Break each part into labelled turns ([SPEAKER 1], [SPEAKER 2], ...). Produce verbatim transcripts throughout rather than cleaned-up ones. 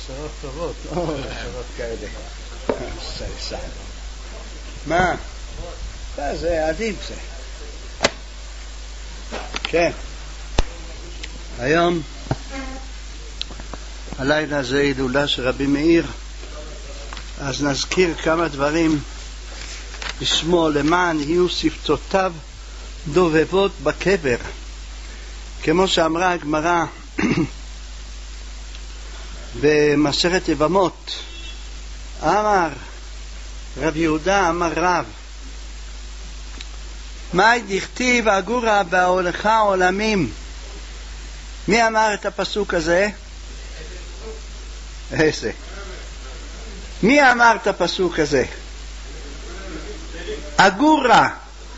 [SPEAKER 1] בשורות טובות, או בשורות כאלה. סליחה. מה? זה עדיף זה. כן. היום, הלילה זה הילולה של רבי מאיר, אז נזכיר כמה דברים בשמו למען יהיו שפתותיו דובבות בקבר. כמו שאמרה הגמרא במסכת יבמות, אמר רב יהודה אמר רב, מאי דכתיב אגורה בהולך עולמים. מי אמר את הפסוק הזה? איזה? מי אמר את הפסוק הזה? אגורה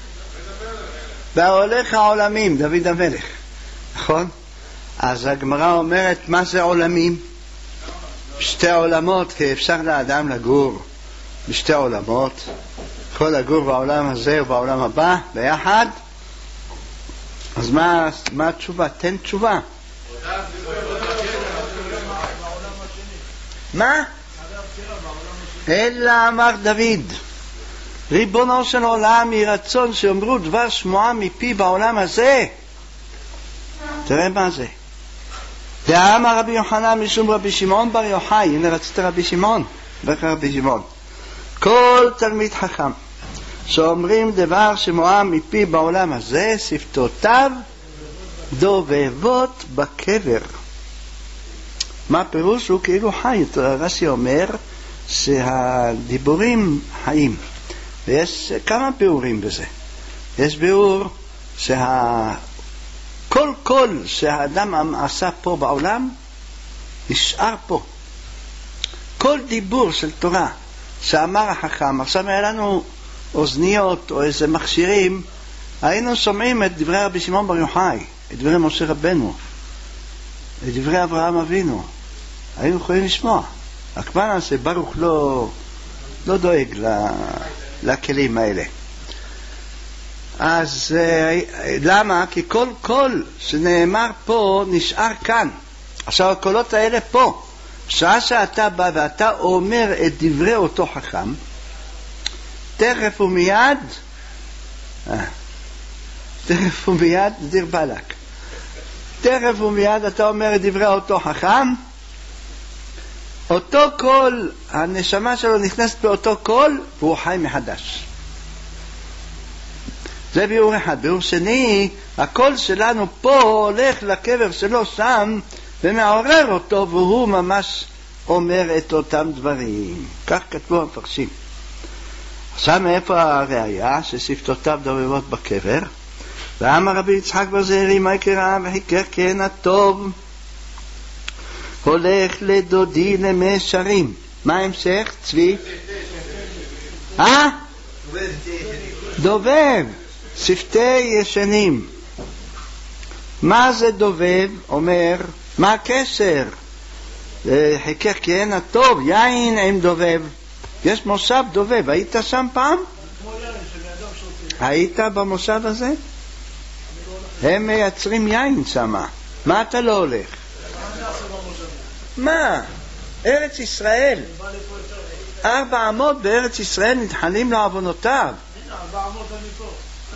[SPEAKER 1] בהולך העולמים, דוד המלך, נכון? אז הגמרא אומרת, מה זה עולמים? שתי עולמות, כי אפשר לאדם לגור בשתי עולמות, יכול לגור בעולם הזה ובעולם הבא ביחד. אז מה, מה התשובה? תן תשובה. מה? אלא אמר דוד, ריבונו של עולם, יהי רצון שאומרו דבר שמועה מפי בעולם הזה. תראה מה זה. ואמר רבי יוחנן משום רבי שמעון בר יוחאי, הנה רצית רבי שמעון, ברך רבי שמעון, כל תלמיד חכם שאומרים דבר שמועה מפי בעולם הזה, שפתותיו דובבות בקבר. מה פירוש? הוא כאילו חי. רש"י אומר שהדיבורים חיים, ויש כמה ביאורים בזה. יש ביאור שה... כל קול שהאדם עשה פה בעולם נשאר פה. כל דיבור של תורה שאמר החכם, עכשיו היה לנו אוזניות או איזה מכשירים, היינו שומעים את דברי רבי שמעון בר יוחאי, את דברי משה רבנו, את דברי אברהם אבינו, היינו יכולים לשמוע. הכוונה הזה ברוך לא, לא דואג לכלים האלה. אז למה? כי כל קול שנאמר פה נשאר כאן. עכשיו הקולות האלה פה, שעה שאתה בא ואתה אומר את דברי אותו חכם, תכף ומיד אה, תכף ומיד דיר בלק תכף ומיד אתה אומר את דברי אותו חכם, אותו קול, הנשמה שלו נכנסת באותו קול והוא חי מחדש. זה ביאור אחד. ביאור שני, הקול שלנו פה הולך לקבר שלו שם ומעורר אותו, והוא ממש אומר את אותם דברים. כך כתבו המפרשים. עכשיו מאיפה הראיה? ששפתותיו דובבות בקבר. ואמר רבי יצחק בר זעירא, מה יקרא וחיכך כן הטוב הולך לדודי למישרים. מה ההמשך? צבי? אה? דובב. שפתי ישנים. מה זה דובב? אומר, מה הקשר? חיכך כן הטוב, יין עם דובב. יש מושב דובב, היית שם פעם? היית במושב הזה? הם מייצרים יין שם. מה אתה לא הולך? מה? ארץ ישראל. ארבע אמות בארץ ישראל נתחלים לעוונותיו. ארבע אמות אני פה.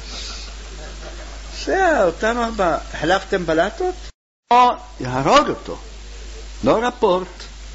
[SPEAKER 1] זה אותם ארבע. החלפתם בלטות? או יהרוג אותו. לא רפורט.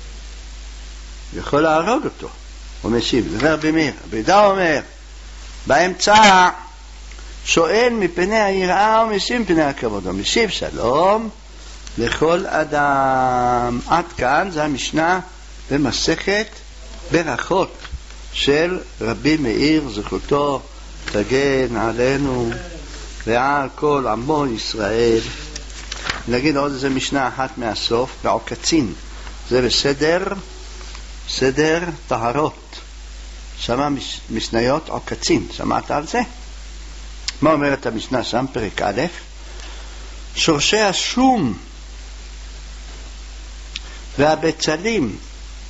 [SPEAKER 1] יכול להרוג אותו. הוא משיב. זה רבי מאיר. בידה אומר, באמצע שואל מפני היראה ומשיב מפני הכבוד. הוא משיב שלום לכל אדם. עד כאן זה המשנה במסכת ברכות של רבי מאיר, זכותו תגן עלינו ועל כל עמו ישראל. נגיד עוד איזה משנה אחת מהסוף, בעוקצין, זה בסדר, סדר טהרות, שמה משניות עוקצין, שמעת על זה? מה אומרת המשנה שם? פרק א', שורשי השום והבצלים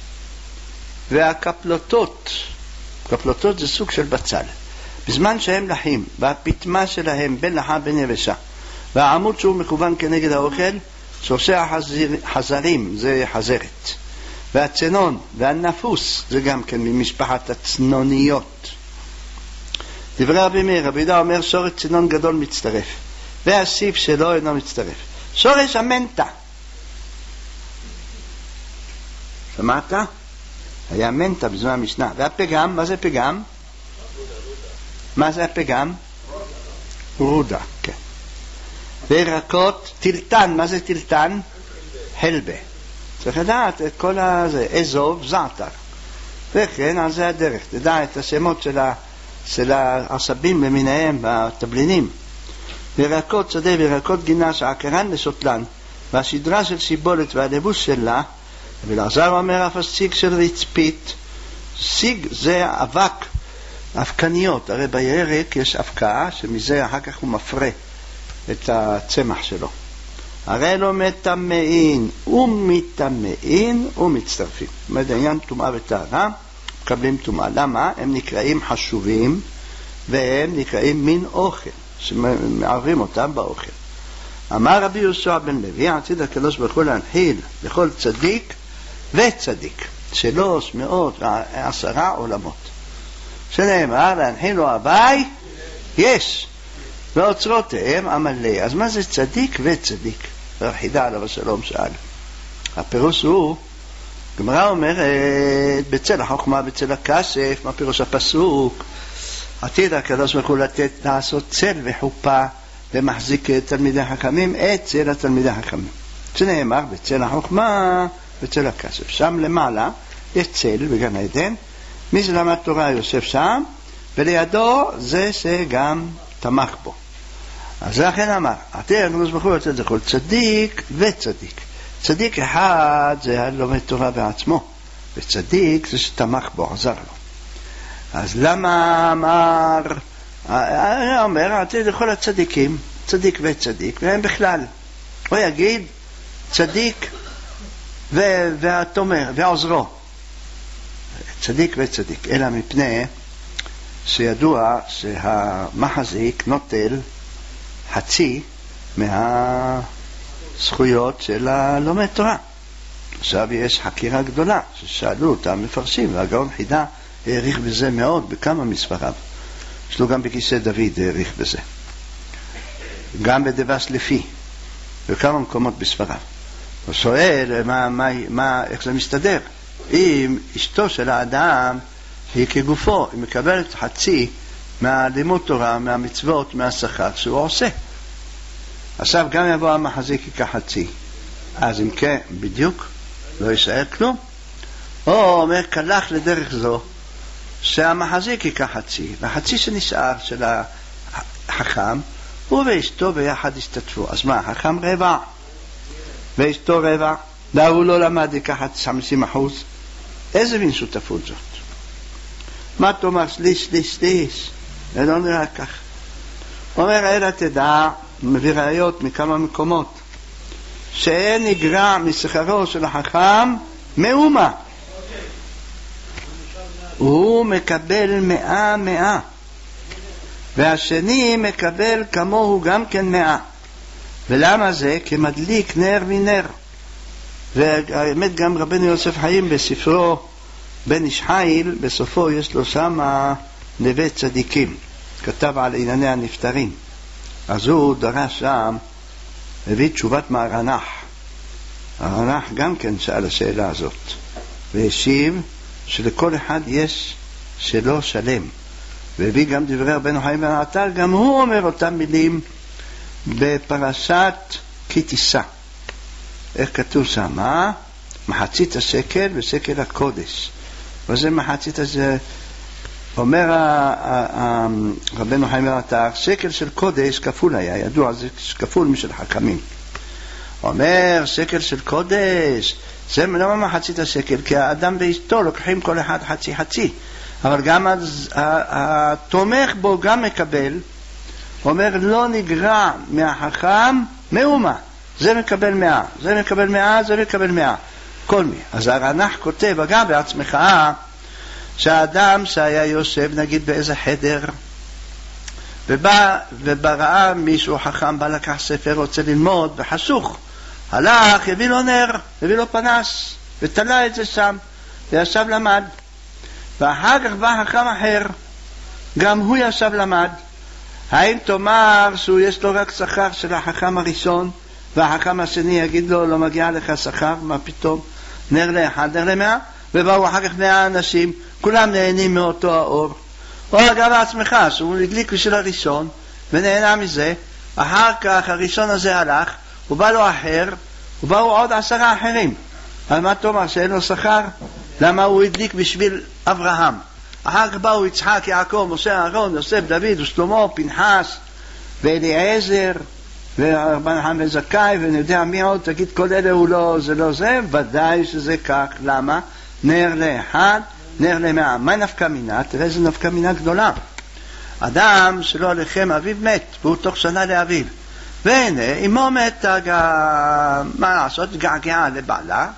[SPEAKER 1] והקפלוטות, קפלוטות זה סוג של בצל, בזמן שהם לחים, והפתמה שלהם בין לחה בין יבשה, והעמוד שהוא מכוון כנגד האוכל, שורשי החזרים, זה חזרת, והצנון והנפוס זה גם כן ממשפחת הצנוניות. דברי רבי מאיר, רבי יהודה אומר שורש צנון גדול מצטרף והסיף שלו אינו מצטרף. שורש המנטה, שמעת? היה מנטה בזמן המשנה. והפגם, מה זה פגם? מה זה הפגם? רודה, כן. וירקות, טילטן, מה זה טילטן? חלבה. צריך לדעת את כל הזה, אזוב, זעתר. וכן, על זה הדרך. תדע את השמות של, ה, של העשבים למיניהם, והטבלינים. וירקות שדה וירקות גינה שעקרן לשוטלן, והשדרה של שיבולת והלבוש שלה, ולעזר אומר אף הסיג של רצפית. סיג זה אבק, אבקניות. הרי בירק יש אבקה שמזה אחר כך הוא מפרה את הצמח שלו. הרי לא מטמאין ומטמאין ומצטרפים. זאת אומרת, העניין טומאה וטהרה, מקבלים טומאה. למה? הם נקראים חשובים והם נקראים מין אוכל, שמערבים אותם באוכל. אמר רבי יהושע בן לוי, עתיד הקדוש ברוך הוא להנחיל לכל צדיק וצדיק שלוש מאות ועשרה עולמות, שנאמר להנחיל לו הווי יש ואוצרותיהם עמלא. אז מה זה צדיק וצדיק? חידה עליו השלום שאל. הפירוש הוא, גמרא אומרת בצל החוכמה בצל הכסף. מה פירוש הפסוק? עתיד הקדוש ברוך הוא לתת לעשות צל וחופה ומחזיק תלמידי חכמים אצל התלמידי חכמים, שנאמר בצל החוכמה בצל הכסף. שם למעלה יש צל בגן עדן, מי שלמד תורה יושב שם, ולידו זה שגם תמך בו. אז לכן אמר עתיד הקדוש ברוך הוא לתת לכל צדיק וצדיק. צדיק אחד זה הלומד תורה בעצמו, וצדיק זה שתמך בו, עזר לו. אז למה אמר, אני אומר, עתיד לכל הצדיקים, צדיק וצדיק, והם בכלל. הוא יגיד צדיק ו- והתומר ועוזרו. צדיק וצדיק, אלא מפני שידוע שהמחזיק נוטל חצי מהזכויות של הלומד תורה. עכשיו יש חקירה גדולה ששאלו אותם מפרשים, והגאון חידה העריך בזה מאוד בכמה מספריו. יש לו גם בכיסא דוד העריך בזה, גם בדבש לפי, בכמה מקומות בספריו. הוא שואל מה, מה, מה, איך זה מסתדר. אם אשתו של האדם היא כגופו, היא מקבלת חצי מהלימוד תורה, מהמצוות, מהשכר שהוא עושה. עכשיו גם יבוא המחזיק ייקח חצי, אז אם כן בדיוק לא יישאר כלום. או אומר קלח לדרך זו שהמחזיק ייקח חצי, והחצי שנשאר של החכם הוא ואשתו ביחד השתתפו. אז מה, החכם רבע ואשתו רבע, והוא לא למד ייקח חמישים אחוז. איזה מין שותפות זאת? מה תאמר שליש שליש שליש? זה לא נראה כך. אומר אלא תדע, מביא ראיות מכמה מקומות, שאין נגרע משכרו של החכם מאומה, הוא מקבל מאה מאה, והשני מקבל כמוהו גם כן מאה. ולמה זה? כמדליק נר מנר. והאמת גם רבנו יוסף חיים בספרו בן איש חיל, בסופו יש לו שם נווה צדיקים, כתב על ענייני הנפטרים. אז הוא דרש שם, הביא תשובת מהרנח. הרנח גם כן שאל השאלה הזאת, והשיב שלכל אחד יש שלו שלם. והביא גם דברי רבנו חיים בן עטר, גם הוא אומר אותם מילים בפרשת כי תישא. איך כתוב שם? אה? מחצית השקל ושקל הקודש. וזה מחצית הזה, אומר רבנו חיים בן עטר, שקל של קודש כפול היה, ידוע, זה כפול משל חכמים. אומר שקל של קודש, זה לא מחצית השקל, כי האדם ואשתו לוקחים כל אחד חצי חצי, אבל גם התומך בו גם מקבל. אומר לא נגרע מהחכם מאומה, זה מקבל מאה, זה מקבל מאה, זה מקבל מאה, כל מי. אז הרנח כותב גם בעצמך, שהאדם שהיה יושב נגיד באיזה חדר, ובא ובראה מישהו חכם, בא לקח ספר, רוצה ללמוד, וחשוך, הלך, הביא לו נר, הביא לו פנס, ותלה את זה שם, וישב למד. ואחר כך בא חכם אחר, גם הוא ישב למד. האם תאמר שהוא יש לו רק שכר של החכם הראשון, והחכם השני יגיד לו, לא מגיע לך שכר, מה פתאום? נר לאחד, נר למאה, ובאו אחר כך מאה אנשים, כולם נהנים מאותו האור. או אגב עצמך, שהוא הדליק בשביל הראשון, ונהנה מזה, אחר כך הראשון הזה הלך, ובא לו אחר, ובאו עוד עשרה אחרים. אז מה תאמר, שאין לו שכר? למה הוא הדליק בשביל אברהם? אחר כך באו יצחק, יעקב, משה, אהרון, יוסף, דוד, ושלמה, פנחס, ואליעזר, ורבן חם וזכאי, ואני יודע מי עוד, תגיד כל אלה הוא לא, זה לא זה, ודאי שזה כך. למה? נר לאחד, נר למאה. מה נפקא מינה? תראה זה נפקא מינה גדולה. אדם שלא עליכם אביו מת, והוא תוך שנה לאביו. והנה, אמו מתה, מה לעשות? געגעה לבעלה,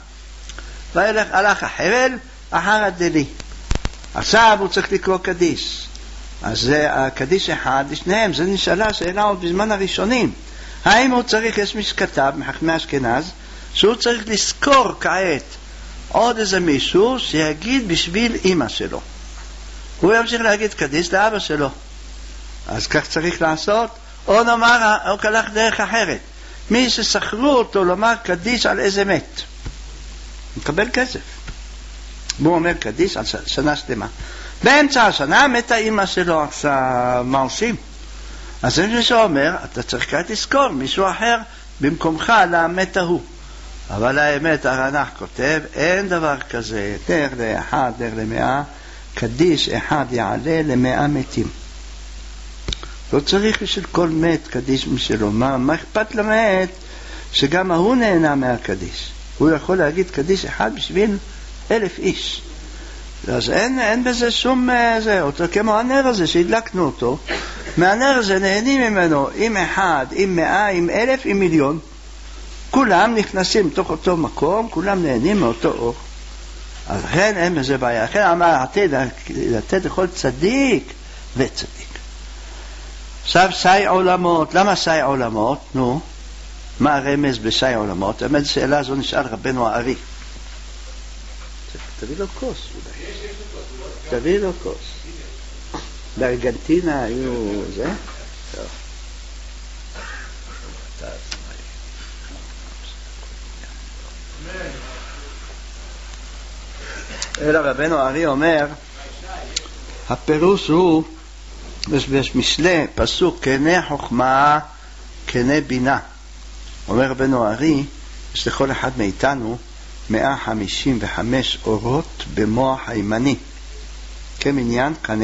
[SPEAKER 1] והלך החבל אחר הדלי. עכשיו הוא צריך לקרוא קדיש. אז זה הקדיש אחד לשניהם. זה נשאלה שאלה עוד בזמן הראשונים. האם הוא צריך, יש מי שכתב מחכמי אשכנז, שהוא צריך לזכור כעת עוד איזה מישהו שיגיד בשביל אמא שלו. הוא ימשיך להגיד קדיש לאבא שלו. אז כך צריך לעשות. או נאמר, הוא הלך דרך אחרת. מי ששכרו אותו לומר קדיש על איזה מת, מקבל כסף. הוא אומר קדיש על שנה שלמה. באמצע השנה מתה אמא שלו, עכשיו מה עושים? אז זה מישהו אומר, אתה צריך כעת לזכור מישהו אחר במקומך לאמת ההוא. אבל האמת, הרנ"ך כותב, אין דבר כזה, נר לאחד, נר למאה, קדיש אחד יעלה למאה מתים. לא צריך בשביל כל מת קדיש משלו. מה, מה אכפת למת שגם ההוא נהנה מהקדיש? הוא יכול להגיד קדיש אחד בשביל אלף איש. אז אין, אין בזה שום זה, אותו, כמו הנר הזה שהדלקנו אותו, מהנר הזה נהנים ממנו עם אחד, עם מאה, עם אלף, עם מיליון. כולם נכנסים תוך אותו מקום, כולם נהנים מאותו אור. אז לכן אין בזה בעיה. לכן אמר, לתת לכל צדיק וצדיק. עכשיו סי עולמות. למה סי עולמות? נו, מה הרמז בסי עולמות? האמת שאלה זו נשאל רבנו הארי. תביא לו כוס אולי. תביא לו כוס. בארגנטינה היו זה? טוב. אלא רבנו הארי אומר, הפירוש הוא, יש משלי, פסוק, כנה חוכמה, כנה בינה. אומר רבנו הארי, יש לכל אחד מאיתנו מאה חמישים וחמש אורות במוח הימני, כמניין קנה.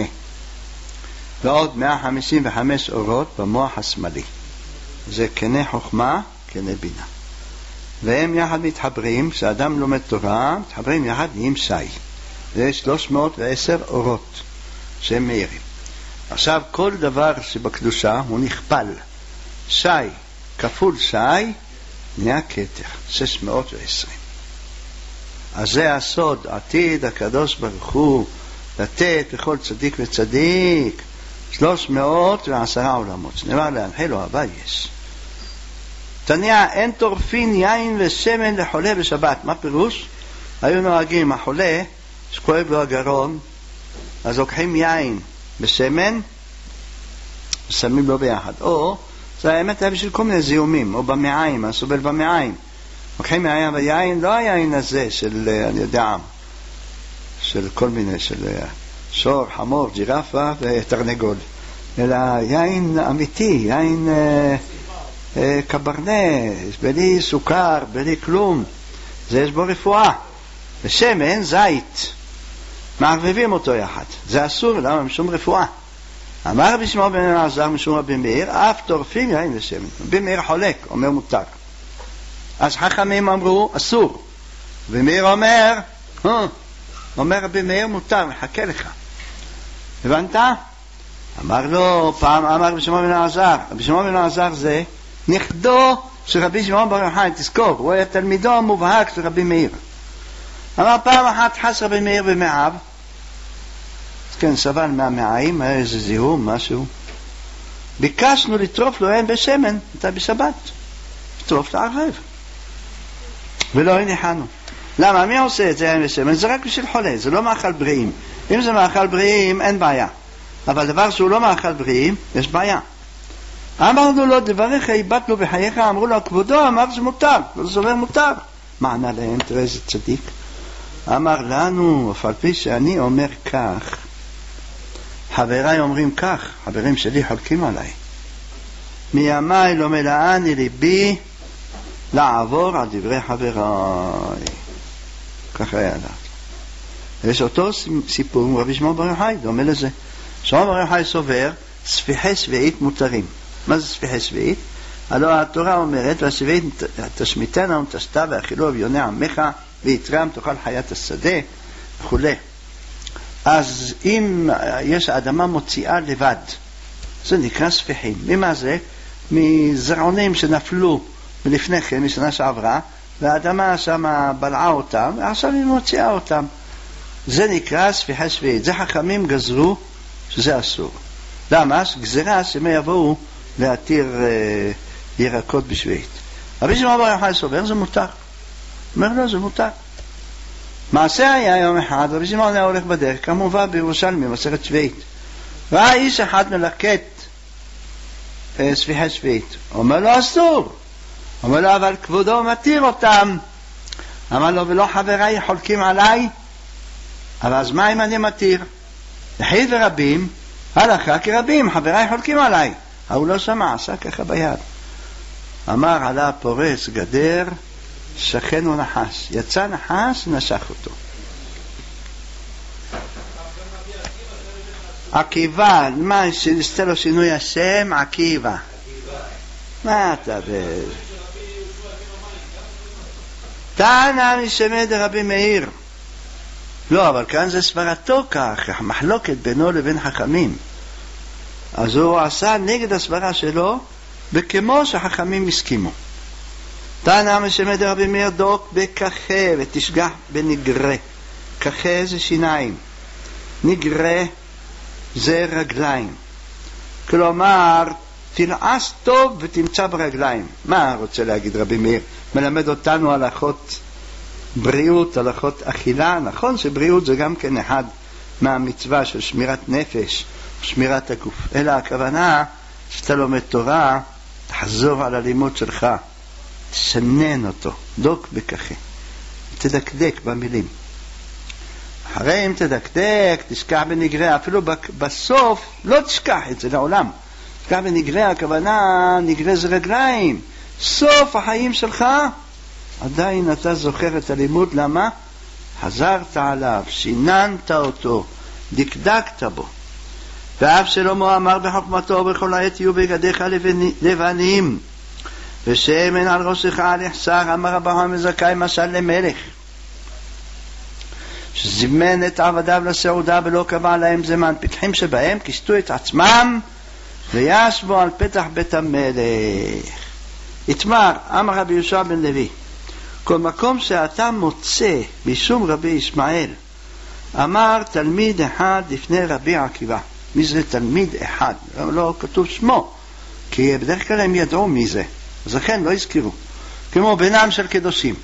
[SPEAKER 1] ועוד מאה חמישים וחמש אורות במוח השמאלי. זה כנה חוכמה, כנה בינה. והם יחד מתחברים, כשאדם לומד תורה, מתחברים יחד עם שי. ויש שלוש מאות ועשר אורות שהם מאירים. עכשיו כל דבר שבקדושה הוא נכפל. שי כפול שי נהיה כתר, שש מאות ועשרים. אז זה הסוד, עתיד הקדוש ברוך הוא לתת לכל צדיק וצדיק שלוש מאות ועשרה עולמות. שנאמר להנחל לו הבא יש. תניה, אין טורפין יין ושמן לחולה בשבת. מה פירוש? היו נוהגים, החולה שכואב לו הגרון, אז לוקחים יין בשמן ושמים לו ביחד. או, זה האמת היה בשביל כל מיני זיהומים, או במעיים, הסובל במעיים. לוקחים מהיין, והיין לא היין הזה של, אני יודע, של כל מיני, של שור, חמור, ג'ירפה ותרנגול. אלא יין אמיתי, יין אה, אה, קברנה, בלי סוכר, בלי כלום. זה יש בו רפואה. ושמן, זית. מערבבים אותו יחד. זה אסור, למה? משום רפואה. אמר רבי שמעון בן אלעזר משום רבי מאיר, אף טורפים יין ושמן. רבי מאיר חולק, אומר מותר. אז חכמים אמרו, אסור. רבי מאיר אומר, אה, אומר רבי מאיר מותר, מחכה לך. הבנת? אמר לו, פעם אמר רבי שמעון בן אלעזר, רבי שמעון בן אלעזר זה נכדו של רבי שמעון בר יוחאי, תזכור, הוא היה תלמידו המובהק של רבי מאיר. אמר פעם אחת חס רבי מאיר במעיו, כן, סבל מהמעיים, היה איזה זיהום, משהו. ביקשנו לטרוף לו אין בשמן, הייתה בשבת, לטרוף לערב. ולא הניחנו. למה? מי עושה את זה עם שמן? זה רק בשביל חולה, זה לא מאכל בריאים. אם זה מאכל בריאים, אין בעיה. אבל דבר שהוא לא מאכל בריאים, יש בעיה. אמרנו לו, דבריך איבדנו בחייך, אמרו לו, כבודו, אמר זה מותר. זה אומר מותר. מה ענה להם? תראה איזה צדיק. אמר לנו, אף על פי שאני אומר כך, חבריי אומרים כך, חברים שלי חולקים עליי. מימיי לא מלאני ליבי לעבור על דברי חבריי. ככה היה לדעת. יש אותו סיפור עם רבי שמעון בר יוחאי, דומה לזה. שמעון בר יוחאי סובר, ספיחי שביעית מותרים. מה זה ספיחי שביעית? הלוא התורה אומרת, והשביעית תשמיטנה ונטשתה ואכילו אביוני עמך ויתרם תאכל חיית השדה וכו'. אז אם יש האדמה מוציאה לבד, זה נקרא ספיחים. ממה זה? מזרעונים שנפלו מלפני כן, משנה שעברה, והאדמה שם בלעה אותם, ועכשיו היא מוציאה אותם. זה נקרא ספיחה שביעית. זה חכמים גזרו שזה אסור. למה? גזירה שהם יבואו להתיר אה, ירקות בשביעית. רבי שמעון בר יוחאי סובר, זה מותר. אומר לו, זה מותר. מעשה היה יום אחד, רבי שמעון היה הולך בדרך, כמובן בירושלים, במסכת שביעית. ראה איש אחד מלקט אה, ספיחה שביעית. אומר לו, אסור. אומר לו, אבל כבודו מתיר אותם. אמר לו, ולא חבריי חולקים עליי? אבל אז מה אם אני מתיר? יחיד ורבים, הלכה כרבים, חבריי חולקים עליי. הוא לא שמע, עשה ככה ביד. אמר, עלה פורץ גדר, שכן הוא נחש. יצא נחש, נשך אותו. עקיבא, מה שעשתה לו שינוי השם? עקיבא. מה אתה ב... טענה משמע דרבי מאיר. לא, אבל כאן זה סברתו כך, מחלוקת בינו לבין חכמים. אז הוא עשה נגד הסברה שלו, וכמו שחכמים הסכימו. טענה משמע דרבי מאיר, דוק בככה ותשגח בנגרה. ככה זה שיניים, נגרה זה רגליים. כלומר, תלעס טוב ותמצא ברגליים. מה רוצה להגיד רבי מאיר? מלמד אותנו הלכות בריאות, הלכות אכילה. נכון שבריאות זה גם כן אחד מהמצווה של שמירת נפש, שמירת הגוף. אלא הכוונה שאתה לומד תורה, תחזור על הלימוד שלך, תשנן אותו, דוק בככה, תדקדק במילים. אחרי אם תדקדק, תשכח בנגרה, אפילו בסוף לא תשכח את זה לעולם. תשכח בנגרה, הכוונה נגרה זה רגליים. סוף החיים שלך עדיין אתה זוכר את הלימוד. למה? חזרת עליו, שיננת אותו, דקדקת בו. ואף שלמה אמר בחוכמתו, בכל העת יהיו בגדיך לבנים ושמן על ראשך על יחסר. אמר אברהם זכאי משל למלך שזימן את עבדיו לסעודה ולא קבע להם זמן. פתחים שבהם כיסתו את עצמם וישבו על פתח בית המלך. יתמר, אמר רבי יהושע בן לוי, כל מקום שאתה מוצא משום רבי ישמעאל, אמר תלמיד אחד לפני רבי עקיבא. מי זה תלמיד אחד? לא כתוב שמו, כי בדרך כלל הם ידעו מי זה, אז לכן לא הזכירו. כמו בינם של קדושים,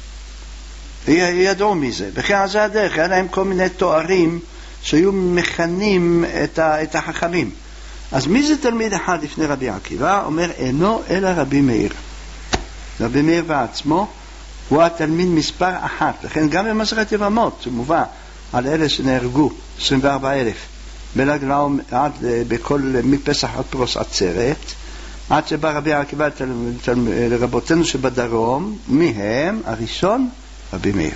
[SPEAKER 1] ידעו מי זה. בכלל זה הדרך, היה להם כל מיני תוארים שהיו מכנים את, ה, את החכמים. אז מי זה תלמיד אחד לפני רבי עקיבא? אומר, אינו אלא רבי מאיר. רבי מאיר בעצמו הוא התלמיד מספר אחת. לכן גם במסכת יבמות הוא מובא על אלה שנהרגו, עשרים וארבעה אלף. בלגלאום עד בכל מפסח עד פרוס עצרת, עד שבא רבי עקיבא לרבותינו שבדרום. מהם הראשון רבי מאיר.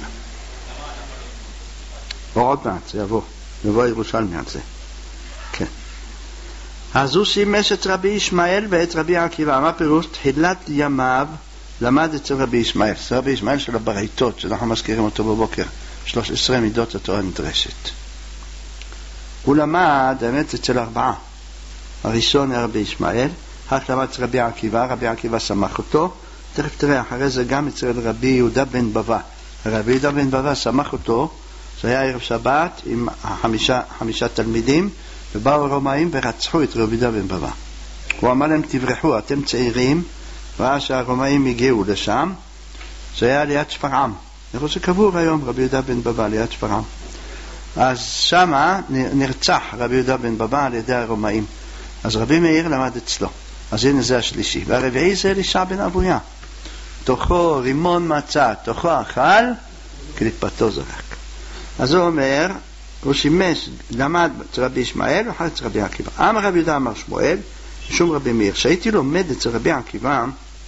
[SPEAKER 1] עוד מעט זה יבוא, יבוא ירושלמי על זה. כן. אז הוא שימש את רבי ישמעאל ואת רבי עקיבא. מה פירוש? תחילת ימיו למד אצל רבי ישמעאל. זה רבי ישמעאל של הברייתות שאנחנו מזכירים אותו בבוקר, שלוש עשרה מידות התורה הנדרשת. הוא למד האמת אצל ארבעה. הראשון היה רבי ישמעאל, רק למד אצל רבי עקיבא, רבי עקיבא שמח אותו. תכף תראה, אחרי זה גם אצל רבי יהודה בן בבא. רבי יהודה בן בבא שמח אותו. זה היה ערב שבת עם חמישה, חמישה תלמידים, ובאו הרומאים ורצחו את רבי יהודה בן בבא. הוא אמר להם, תברחו, אתם צעירים. ראה שהרומאים הגיעו לשם, זה היה ליד שפרעם. איפה שקבור היום רבי יהודה בן בבא ליד שפרעם. אז שמה נרצח רבי יהודה בן בבא על ידי הרומאים. אז רבי מאיר למד אצלו. אז הנה זה השלישי. והרביעי זה אלישע בן אבויה. תוכו רימון מצא, תוכו אכל, קליפתו זרק. אז הוא אומר, הוא שימש, למד אצל רבי ישמעאל ואחר אצל רבי עקיבא. אמר רבי יהודה אמר שמואל, משום רבי מאיר. שהייתי לומד אצל רבי עקיבא,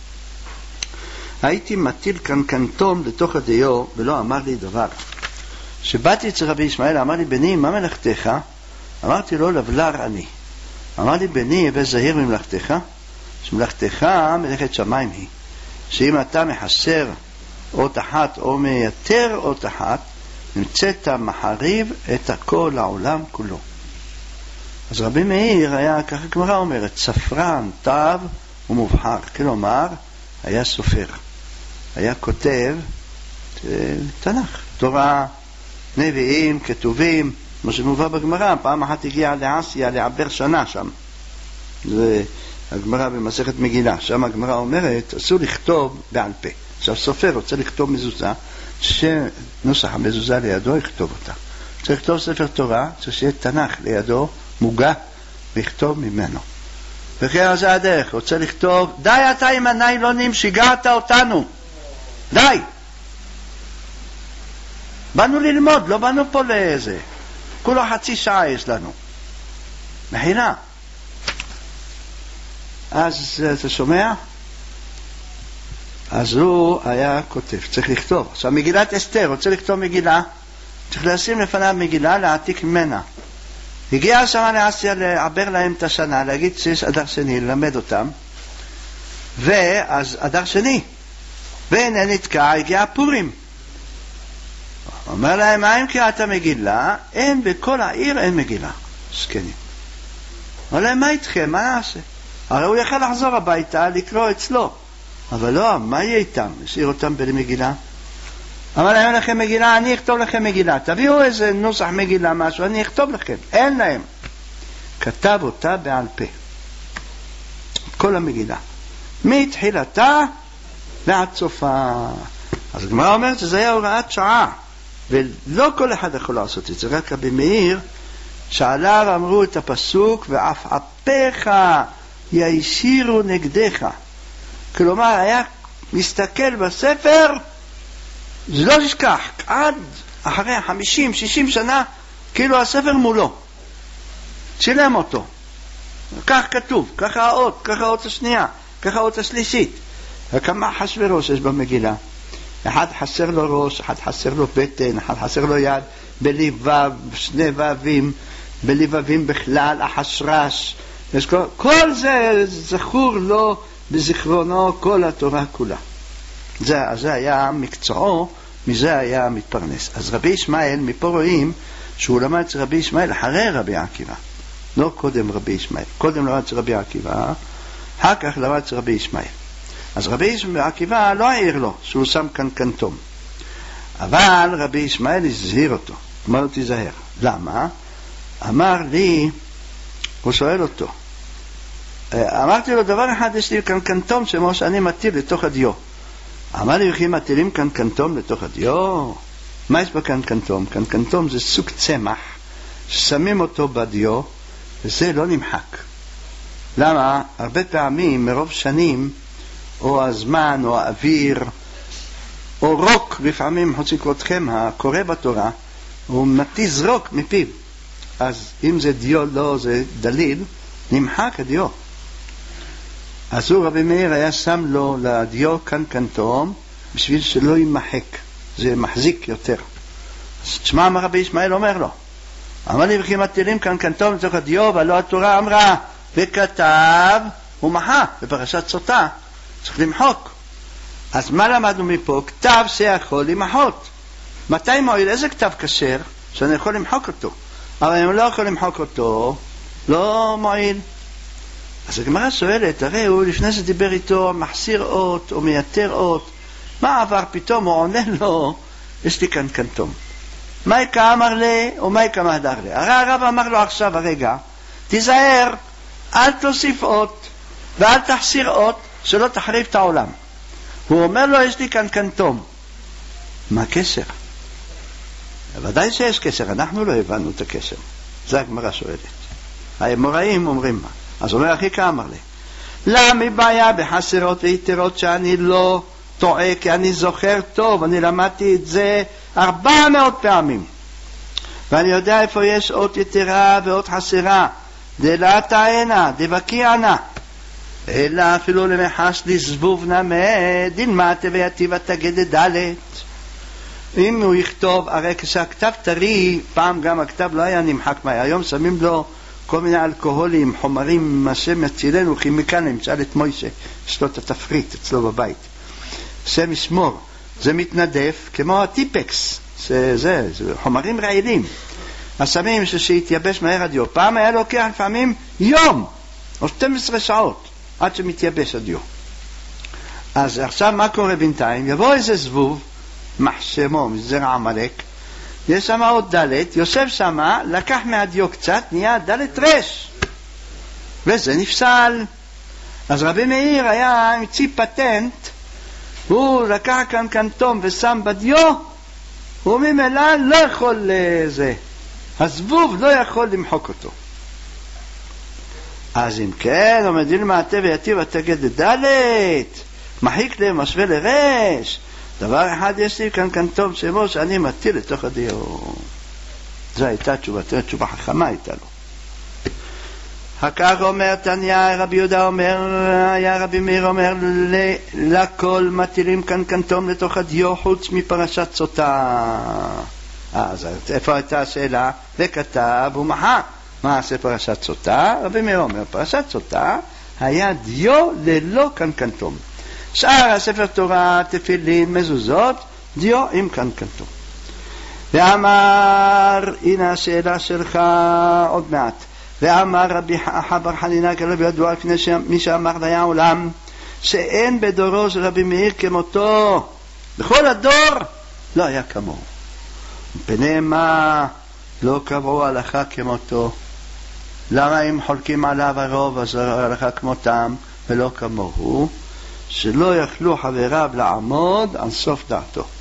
[SPEAKER 1] הייתי מטיל קנקנטום לתוך הדיו ולא אמר לי דבר. שבאתי אצל רבי ישמעאל, אמר לי, בני, מה מלאכתך? אמרתי לו, לבלר אני. אמר לי, בני, הווה זהיר ממלאכתך, שמלאכתך מלאכת שמיים היא, שאם אתה מחסר אות אחת או מייתר אות אחת, נמצאת מחריב את הכל לעולם כולו. אז רבי מאיר היה, ככה גמרא אומרת, ספרן, תו ומובחר. כלומר, היה סופר. היה כותב תנ"ך, תורה, נביאים, כתובים, כמו שמובא בגמרא. פעם אחת הגיע לאסיה לעבר שנה שם. זה הגמרא במסכת מגילה. שם הגמרא אומרת, אסור לכתוב בעל פה. עכשיו סופר רוצה לכתוב מזוזה, שנוסח המזוזה לידו יכתוב אותה. צריך לכתוב ספר תורה, צריך שיהיה תנ"ך לידו, מוגה, ויכתוב ממנו. וכן זה הדרך, רוצה לכתוב, די אתה עם הניילונים, שיגעת אותנו. די. באנו ללמוד, לא באנו פה לאיזה. כולו חצי שעה יש לנו. מחילה. אז אתה שומע? אז הוא היה כותב, צריך לכתוב. עכשיו מגילת אסתר, רוצה לכתוב מגילה, צריך לשים לפניו מגילה, להעתיק ממנה. הגיע השמה לאסיה לעבר להם את השנה, להגיד שיש אדר שני, ללמד אותם, ואז אדר שני, והנה נתקע, הגיע פורים. אומר להם, מה אם קראת המגילה? אין, בכל העיר אין מגילה. סקנים. אומר להם, מה איתכם? מה נעשה? הרי הוא יכל לחזור הביתה, לקרוא אצלו. אבל לא, מה יהיה איתם? השאיר אותם בלי מגילה. אמר להם, לכם מגילה, אני אכתוב לכם מגילה. תביאו איזה נוסח מגילה, משהו, אני אכתוב לכם. אין להם. כתב אותה בעל פה. כל המגילה. מתחילתה ועד סופה. אז הגמרא אומרת שזה היה הוראת שעה. ולא כל אחד יכול לעשות את זה. רק רבי מאיר, שעליו אמרו את הפסוק, ואף אפיך ישירו נגדך. כלומר, היה מסתכל בספר, זה לא נשכח, עד אחרי חמישים שישים שנה, כאילו הספר מולו. צילם אותו. כך כתוב, ככה האות, ככה האות השנייה, ככה האות השלישית. וכמה אחשוורוש יש במגילה. אחד חסר לו ראש, אחד חסר לו בטן, אחד חסר לו יד, בלבב, שני בבים, בלבבים בכלל, אחשרש. כל, כל זה זכור לו בזיכרונו כל התורה כולה. זה, זה היה מקצועו, מזה היה מתפרנס. אז רבי ישמעאל, מפה רואים שהוא למד את רבי ישמעאל אחרי רבי עקיבא. לא קודם רבי ישמעאל. קודם למד את רבי עקיבא, אחר כך למד את רבי ישמעאל. אז רבי עקיבא לא העיר לו שהוא שם כאן קנטום. אבל רבי ישמעאל הזהיר אותו. אמר לו תיזהר. למה? אמר לי, הוא שואל אותו. אמרתי לו דבר אחד, יש לי כאן קנטום שמו שאני מטיל לתוך הדיו. אמר לי, וכי מטילים כאן קנטום לתוך הדיו? מה יש בכאן קנטום? כאן קנטום זה סוג צמח ששמים אותו בדיו וזה לא נמחק. למה? הרבה פעמים מרוב שנים או הזמן או האוויר או רוק, לפעמים חוצי כבודכם הקורא בתורה, הוא מתיז רוק מפיו. אז אם זה דיו לא, זה דליל, נמחק הדיו. אז הוא רבי מאיר היה שם לו לדיו כאן קנטום בשביל שלא יימחק, זה מחזיק יותר. אז תשמע מה רבי ישמעאל אומר לו. אמר לי, וכי מטילים כאן קנטום לתוך הדיו, ולא התורה אמרה וכתב ומחה בפרשת סוטה, צריך למחוק. אז מה למדנו מפה? כתב שיכול למחות. מתי מועיל? איזה כתב כשר שאני יכול למחוק אותו? אבל אם לא יכול למחוק אותו, לא מועיל. אז הגמרא שואלת, הרי הוא לפני זה דיבר איתו, מחסיר אות או מייתר אות, מה עבר פתאום? הוא עונה לו, יש לי כאן קנטום. מייקה אמר לי, או מייקה מהדר לי. הרי הרב אמר לו עכשיו הרגע, תיזהר, אל תוסיף אות, ואל תחסיר אות, שלא תחריב את העולם. הוא אומר לו, יש לי כאן קנטום. מה הקשר? ודאי שיש קשר, אנחנו לא הבנו את הקשר. זה הגמרא שואלת. האמוראים אומרים מה? אז אומר אחי כאמר לי, למה בעיה בחסרות ויתרות שאני לא טועה, כי אני זוכר טוב, אני למדתי את זה ארבע מאות פעמים. ואני יודע איפה יש אות יתרה ואות חסרה. דלה תאנה, דבקיענה. אלא אפילו למחש לזבוב נמה, דלמטה ויתיבה תגד דלת. אם הוא יכתוב, הרי כשהכתב טרי, פעם גם הכתב לא היה נמחק מהר, היום שמים לו כל מיני אלכוהולים, חומרים, מה שמצילנו, כימיקלים, שאל את מוישה, יש לו את התפריט אצלו בבית. זה משמור, זה מתנדף כמו הטיפקס, זה, זה, זה חומרים רעילים. השמים שהתייבש מהר הדיו, פעם היה לוקח לפעמים יום, או שתים עשרה שעות, עד שמתייבש הדיו. אז עכשיו מה קורה בינתיים? יבוא איזה זבוב, מחשמו, מזרע עמלק, יש שם עוד דלת, יושב שם, לקח מהדיו קצת, נהיה דלת רש, וזה נפסל. אז רבי מאיר היה המציא פטנט, הוא לקח כאן קנטום ושם בדיו, הוא ממילא לא יכול לזה, הזבוב לא יכול למחוק אותו. אז אם כן, עומדים למעטה ויתיב ותגד דלת, מחיק להם משווה לרש, דבר אחד יש לי כאן קנטום שמו שאני מטיל לתוך הדיו. זו הייתה תשובה, תשובה חכמה הייתה לו. הכך אומר תניא, רבי יהודה אומר, היה רבי מאיר אומר, לכל מטילים כאן קנטום לתוך הדיו חוץ מפרשת סוטה. אז איפה הייתה השאלה? וכתב ומחה, מה עשה פרשת סוטה? רבי מאיר אומר, פרשת סוטה היה דיו ללא כאן קנטום. שאר הספר תורה, תפילין, מזוזות, דיו עם כאן קנטום. ואמר, הנה השאלה שלך עוד מעט, ואמר רבי חבר חנינה כרבי ידוע לפני מי שאמר והיה עולם, שאין בדורו של רבי מאיר כמותו, בכל הדור לא היה כמוהו. פני מה לא קבעו הלכה כמותו? למה אם חולקים עליו הרוב אז הלכה כמותם ולא כמוהו? שלא יכלו חבריו לעמוד על סוף דעתו. זאת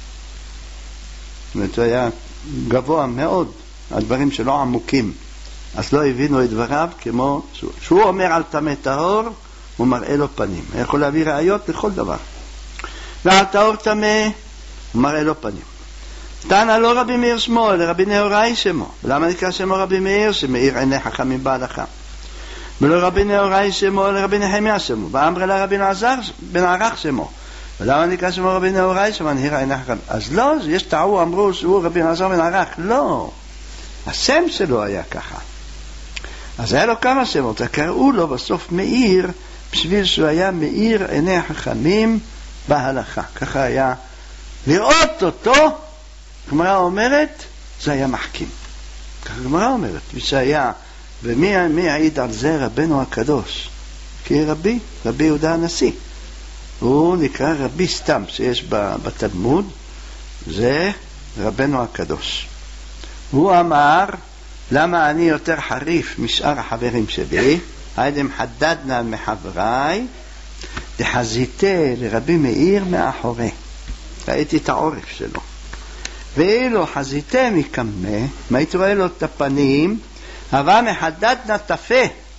[SPEAKER 1] אומרת, הוא היה גבוה מאוד, הדברים שלא עמוקים, אז לא הבינו את דבריו כמו שהוא אומר על טמא טהור, הוא מראה לו פנים, הוא יכול להביא ראיות לכל דבר, ועל טהור טמא הוא מראה לו פנים. תנא לא רבי מאיר שמו אלא רבי נהוראי שמו. ולמה נקרא שמו רבי מאיר? שמאיר עיני חכמים בהלכה. ולא רבי נהוראי שמו אלא רבי נחמיה שמו, ואמר לה רבי נעזר בן ערך שמו. ולמה נקרא שמו רבי נהוראי שמו? נהיר עיני חכמים. אז לא, יש טעו, אמרו שהוא רבי נעזר בן ערך. לא, השם שלו היה ככה. אז היה לו כמה שמות, קראו לו בסוף מאיר, בשביל שהוא היה מאיר עיני חכמים בהלכה. ככה היה לראות אותו. גמרא אומרת, זה היה מחכים. ככה גמרא אומרת, מי שהיה, ומי מי העיד על זה? רבנו הקדוש. כי רבי, רבי יהודה הנשיא. הוא נקרא רבי סתם, שיש בתלמוד, זה רבנו הקדוש. הוא אמר, למה אני יותר חריף משאר החברים שלי? הייתם חדדנה מחבריי, דחזיתה לרבי מאיר מאחורי. ראיתי את העורף שלו. ואילו חזיתה מקמה, מה הייתי רואה לו את הפנים, אבל מחדדנה תפה.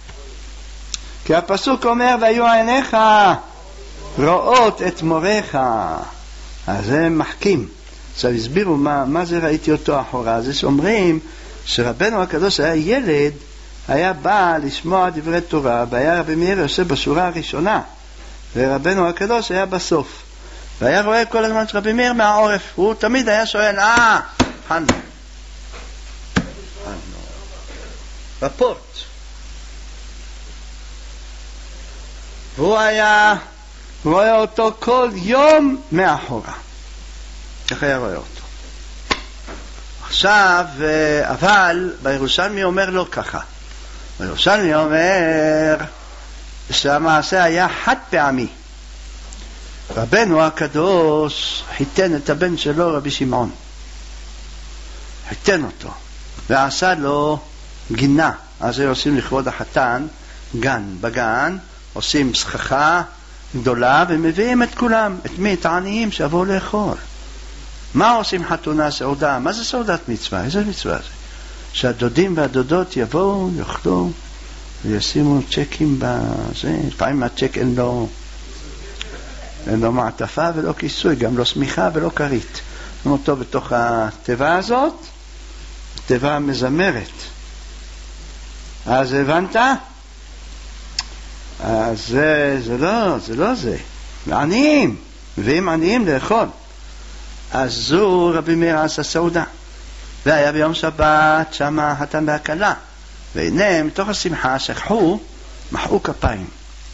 [SPEAKER 1] כי הפסוק אומר, והיו עיניך רואות את מוריך. אז הם מחכים. עכשיו הסבירו מה, מה זה ראיתי אותו אחורה. אז יש אומרים שרבנו הקדוש היה ילד, היה בא לשמוע דברי תורה, והיה רבי מאיר יושב בשורה הראשונה, ורבנו הקדוש היה בסוף. והיה רואה כל הזמן שרבי מאיר מהעורף, הוא תמיד היה שואל, אה, חנו, חנו, רפורט. והוא היה רואה אותו כל יום מאחורה. ככה היה רואה אותו. עכשיו, אבל בירושלמי אומר לו ככה. בירושלמי אומר שהמעשה היה חד פעמי. רבנו הקדוש חיתן את הבן שלו רבי שמעון. חיתן אותו. ועשה לו גינה. אז הם עושים לכבוד החתן גן. בגן עושים סככה גדולה ומביאים את כולם. את מי? את העניים שיבואו לאכול. מה עושים חתונה, סעודה? מה זה סעודת מצווה? איזה מצווה זה? שהדודים והדודות יבואו, יאכלו וישימו צ'קים בזה. לפעמים הצ'ק אין לו, אין לו מעטפה ולא כיסוי, גם לא סמיכה ולא כרית. שם אותו בתוך התיבה הזאת, תיבה מזמרת. אז הבנת? אז זה, זה לא, זה לא זה. עניים, מביאים עניים לאכול. אז זו רבי מאיר עשה סעודה. והיה ביום שבת שמה החתן והכלה. והנה מתוך השמחה שכחו, מחאו כפיים.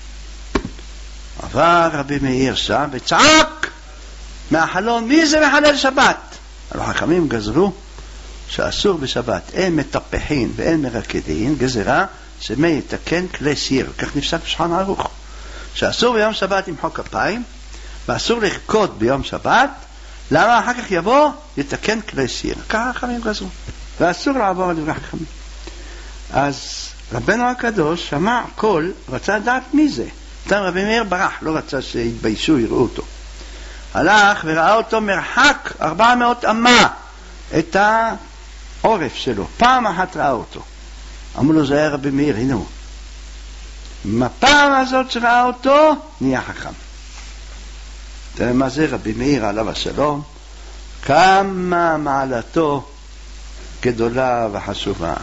[SPEAKER 1] עבר רבי מאיר שם וצעק מהחלון, מי זה מחלל שבת? החכמים גזרו שאסור בשבת, אין מטפחין ואין מרקדין, גזרה שמי יתקן כלי סיר. כך נפסק בשולחן ערוך, שאסור ביום שבת למחוא כפיים ואסור לרקוד ביום שבת. למה? אחר כך יבוא יתקן כלי סיר. ככה החכמים גזרו, ואסור לעבור על דברי החכמים. אז רבנו הקדוש שמע קול, רצה לדעת מי זה. תם רבי מאיר ברח, לא רצה שיתביישו, יראו אותו. הלך וראה אותו מרחק ארבע מאות אמה את העורף שלו. פעם אחת ראה אותו, אמרו לו זה היה רבי מאיר, הנה הוא. מהפעם הזאת שראה אותו נהיה חכם. תראה מה זה רבי מאיר עליו השלום, כמה מעלתו גדולה וחשובה.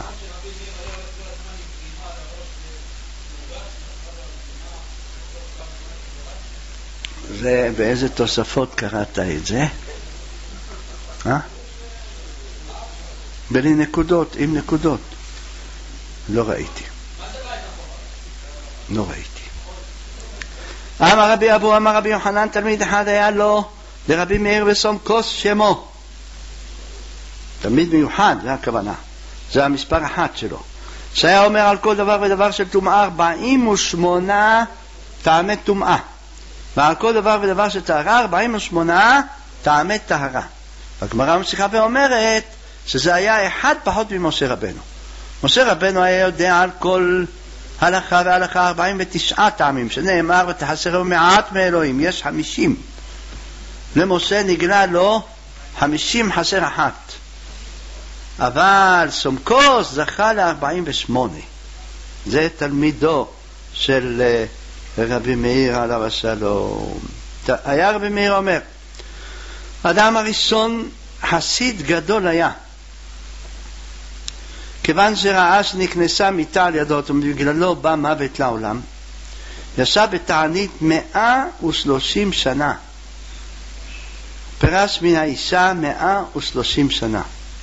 [SPEAKER 1] זה באיזה תוספות קראת את זה? אה? בלי נקודות, עם נקודות. לא ראיתי. לא ראיתי. אמר רבי אבו, אמר רבי יוחנן, תלמיד אחד היה לו לרבי מאיר בסום כוס שמו. תלמיד מיוחד, זה הכוונה. זה המספר אחת שלו. שהיה אומר על כל דבר ודבר של טומאה ארבעים ושמונה טעמי טומאה. ועל כל דבר ודבר של טהרה ארבעים ושמונה טעמי טהרה. הגמרא ממשיכה ואומרת שזה היה אחד פחות ממשה רבנו. משה רבנו היה יודע על כל הלכה והלכה ארבעים ותשעה טעמים, שנאמר ותחסרו מעט מאלוהים, יש חמישים. למשה נגלה לו חמישים חסר אחת. אבל סומקוס זכה ל-ארבעים ושמונה. זה תלמידו של רבי מאיר עליו השלום. היה רבי מאיר אומר, אדם הראשון חסיד גדול היה, כיוון שראה שנכנסה מיטה על ידו ובגללו בא מוות לעולם, ישב בתענית מאה ושלושים שנה, פרש מן האישה מאה ושלושים שנה,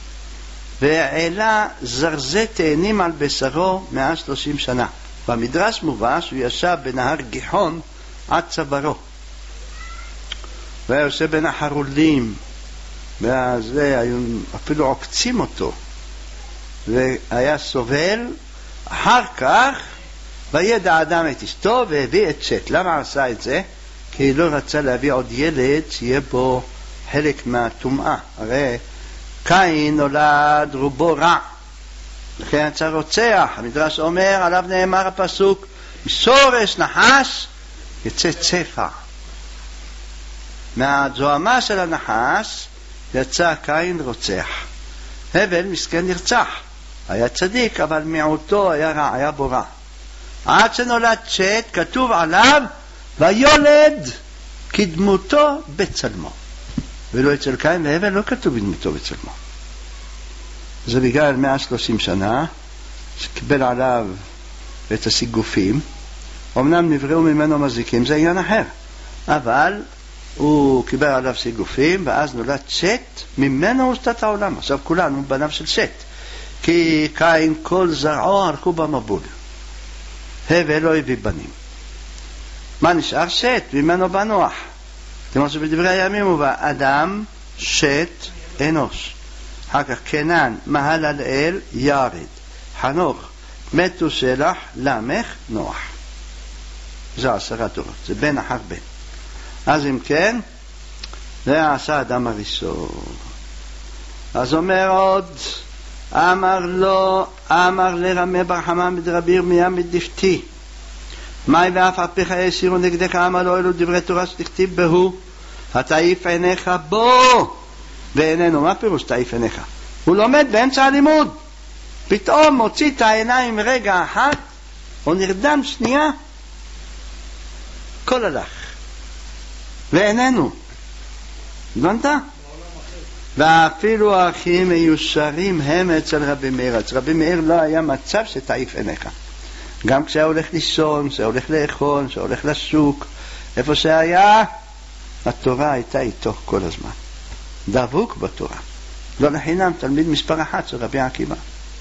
[SPEAKER 1] והעלה זרזי תאנים על בשרו מאה ושלושים שנה. במדרש מובא שהוא ישב בנהר גיחון עד צווארו, והיה יושב בין החרולים, וזה היו אפילו עוקצים אותו, והיה סובל. אחר כך וידע אדם את אשתו והביא את שת. למה עשה את זה? כי לא רצה להביא עוד ילד שיהיה בו חלק מהטומאה. הרי קין נולד רובו רע, לכן יצא רוצח. המדרש אומר, עליו נאמר הפסוק, מסורש נחש יצא צפע. מהזוהמה של הנחש יצא קין רוצח. הבל מסכן נרצח, היה צדיק אבל מיעוטו היה רע, היה בו רע. עד שנולד שת כתוב עליו ויולד כדמותו בצלמו, ולא אצל קין והבל לא כתוב כדמותו בצלמו. זה בגלל מאה ושלושים שנה שקיבל עליו את הסיגופים. אמנם נבראו ממנו מזיקים, זה עניין אחר, אבל הוא קיבל עליו סיגופים, ואז נולד שת, ממנו הושתת העולם. עכשיו כולנו בניו של שת, כי קין כל זרעו הלכו במבול, הבל לא הביא בנים. מה נשאר? שת, ממנו בא נוח. כמו שבדברי הימים הוא בא אדם, שת, אנוש. אחר כך קנן, מהללאל, ירד, חנוך, מתושלח, למך, נוח. זה עשרה דורות, זה בן אחר בן. אז אם כן, זה עשה אדם הראשון. אז אומר עוד, אמר לו, אמר לרמי בר חמם מדרבי ירמיה מדפתי, מאי ואף אפיך יסירו נגדך, אמר לו אלו דברי תורה שתכתיב בהו, התעיף עיניך בו, ואיננו. מה פירוש תעיף עיניך? הוא לומד באמצע הלימוד, פתאום מוציא את העיניים רגע אחת, או נרדם שנייה, כל הלך. ואיננו. הבנת? ואפילו הכי מיושרים הם אצל רבי מאיר. אצל רבי מאיר לא היה מצב שתעיף עיניך. גם כשהיה הולך לישון, כשהיה הולך לאכול, כשהיה הולך לשוק, איפה שהיה, התורה הייתה איתו כל הזמן. דבוק בתורה. לא לחינם, תלמיד מספר אחת של רבי עקיבא.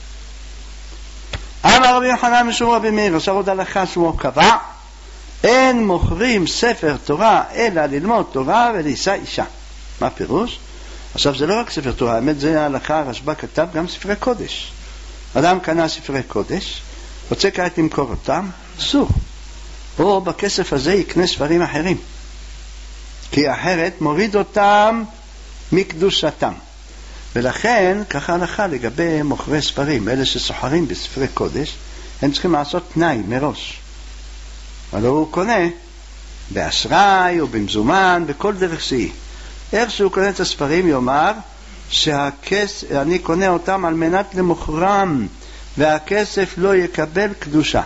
[SPEAKER 1] אמר רבי יוחנן משום רבי מאיר, עכשיו עוד הלכה שהוא קבע, אין מוכרים ספר תורה אלא ללמוד תורה ולשא אישה. מה פירוש? עכשיו זה לא רק ספר תורה, האמת זה ההלכה, הרשב"א כתב גם ספרי קודש. אדם קנה ספרי קודש, רוצה כעת למכור אותם, אסור. או בכסף הזה יקנה ספרים אחרים, כי אחרת מוריד אותם מקדושתם. ולכן ככה הלכה לגבי מוכרי ספרים, אלה שסוחרים בספרי קודש, הם צריכים לעשות תנאי מראש. אבל הוא קונה באשראי או במזומן, בכל דרך שהיא. איך שהוא קונה את הספרים יאמר שהכסף, אני קונה אותם על מנת למוכרם, והכסף לא יקבל קדושה.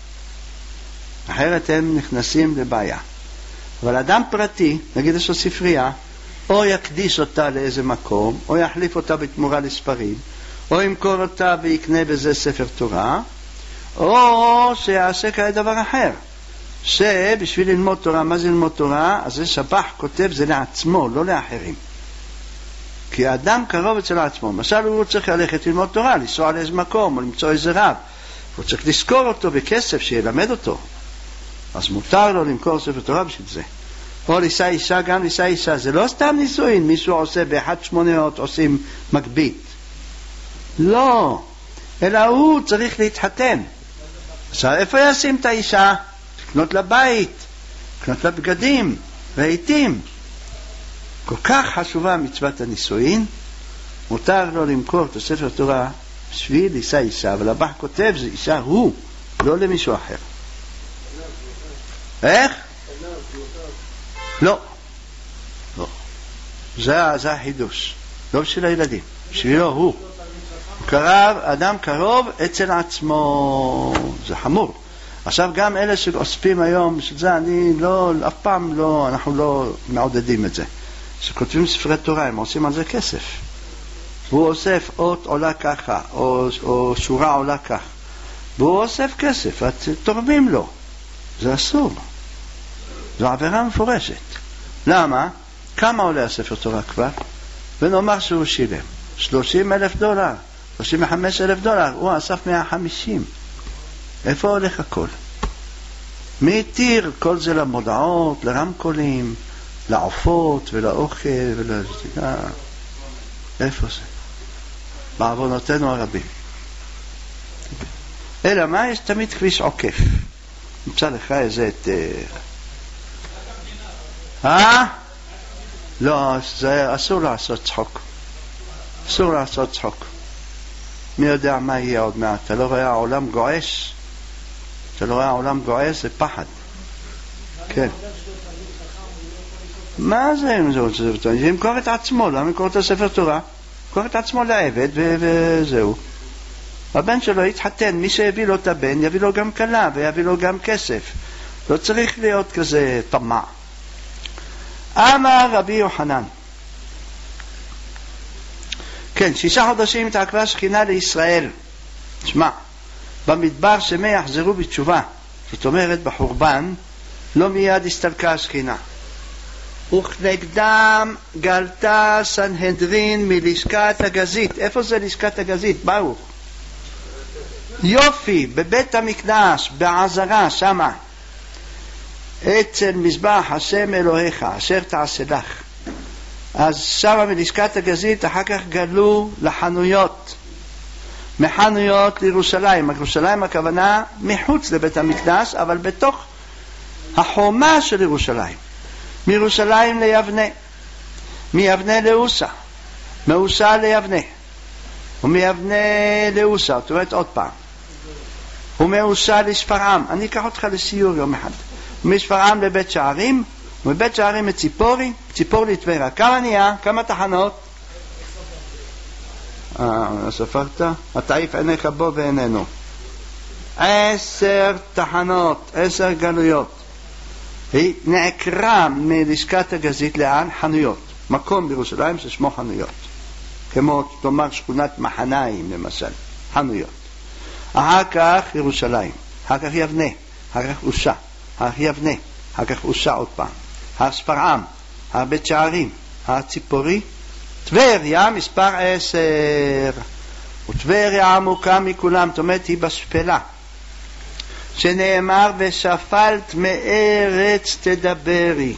[SPEAKER 1] אחרת הם נכנסים לבעיה. אבל אדם פרטי, נגיד יש לו ספרייה, או יקדיש אותה לאיזה מקום, או יחליף אותה בתמורה לספרים, או ימכור אותה ויקנה בזה ספר תורה, או שיעשה כאלה דבר אחר. שבשביל ללמוד תורה, מה זה ללמוד תורה? אז זה שבח כותב, זה לעצמו, לא לאחרים. כי האדם קרוב אצל עצמו. למשל הוא צריך ללכת ללמוד תורה, לנסוע לאיזה מקום, או למצוא איזה רב. הוא צריך לזכור אותו בכסף שילמד אותו. אז מותר לו למכור ספר תורה בשביל זה. או לישא אישה, גם לישא אישה. זה לא סתם נישואין, מישהו עושה באחד שמונה מאות עושים מגבית. לא. אלא הוא צריך להתחתן. עכשיו איפה ישים את האישה? לקנות לבית, לקנות לבגדים, רהיטים. כל כך חשובה מצוות הנישואין, מותר לו למכור את הספר תורה בשביל לישא אישה, אבל הבח כותב זה אישה הוא, לא למישהו אחר. איך? לא. לא. זה, זה החידוש. לא בשביל הילדים, בשבילו הוא. הוא קרב, אדם קרוב אצל עצמו. זה חמור. עכשיו גם אלה שאוספים היום, שזה אני לא, אף פעם לא, אנחנו לא מעודדים את זה. שכותבים ספרי תורה, הם עושים על זה כסף. הוא אוסף אות עולה ככה, או, או שורה עולה כך. והוא אוסף כסף, את תורמים לו. זה אסור. זו עבירה מפורשת. למה? כמה עולה הספר תורה כבר? ונאמר שהוא שילם. שלושים אלף דולר, שלושים וחמישה אלף דולר, הוא אסף מאה וחמישים. איפה הולך הכל? מי התיר כל זה למודעות, לרמקולים, לעופות ולאוכל ולזיגה? איפה זה? בעוונותינו הרבים. אלא מה? יש תמיד כביש עוקף. נמצא לך איזה את... אה? לא, זה אסור לעשות צחוק. אסור לעשות צחוק. מי יודע מה יהיה עוד מעט? אתה לא רואה העולם גועש? אתה לא רואה העולם גועש? זה פחד. כן. מה זה אם זה רוצה ספר תורה? זה ימכור את עצמו, לא ימכור את הספר תורה. ימכור את עצמו לעבד וזהו. הבן שלו יתחתן, מי שיביא לו את הבן יביא לו גם כלה ויביא לו גם כסף. לא צריך להיות כזה טמע. אמר רבי יוחנן, כן, שישה חודשים התעכבה שכינה לישראל. שמע, במדבר שמי יחזרו בתשובה, זאת אומרת בחורבן, לא מיד הסתלקה השכינה. וכנגדם גלתה סנהדרין מלשכת הגזית. איפה זה לשכת הגזית? ברוך. יופי, בבית המקדש, בעזרה, שמה. אצל מזבח השם אלוהיך, אשר תעשה לך. אז שמה מלשכת הגזית, אחר כך גלו לחנויות. מחנויות לירושלים. ירושלים הכוונה מחוץ לבית המקדש, אבל בתוך החומה של ירושלים. מירושלים ליבנה, מיבנה לאוסה, מאוסה ליבנה, ומיבנה לאוסה, זאת אומרת עוד פעם, ומאוסה לשפרעם. אני אקח אותך לסיור יום אחד. משפרעם לבית שערים, ומבית שערים לציפורי, ציפור לטבריה. כמה נהיה? כמה תחנות? אה, ספרת? התעיף עיניך בו ואיננו. עשר תחנות, עשר גלויות. היא נעקרה מלשכת הגזית לאן? חנויות. מקום בירושלים ששמו חנויות. כמו, תאמר, שכונת מחניים למשל. חנויות. אחר כך ירושלים. אחר כך יבנה. אחר כך אושה. אחר כך יבנה. אחר כך אושה עוד פעם. הספרעם. הבית שערים. הציפורי. טבריה מספר עשר. וטבריה עמוקה מכולם. זאת אומרת, היא בשפלה. שנאמר ושפלת מארץ תדברי,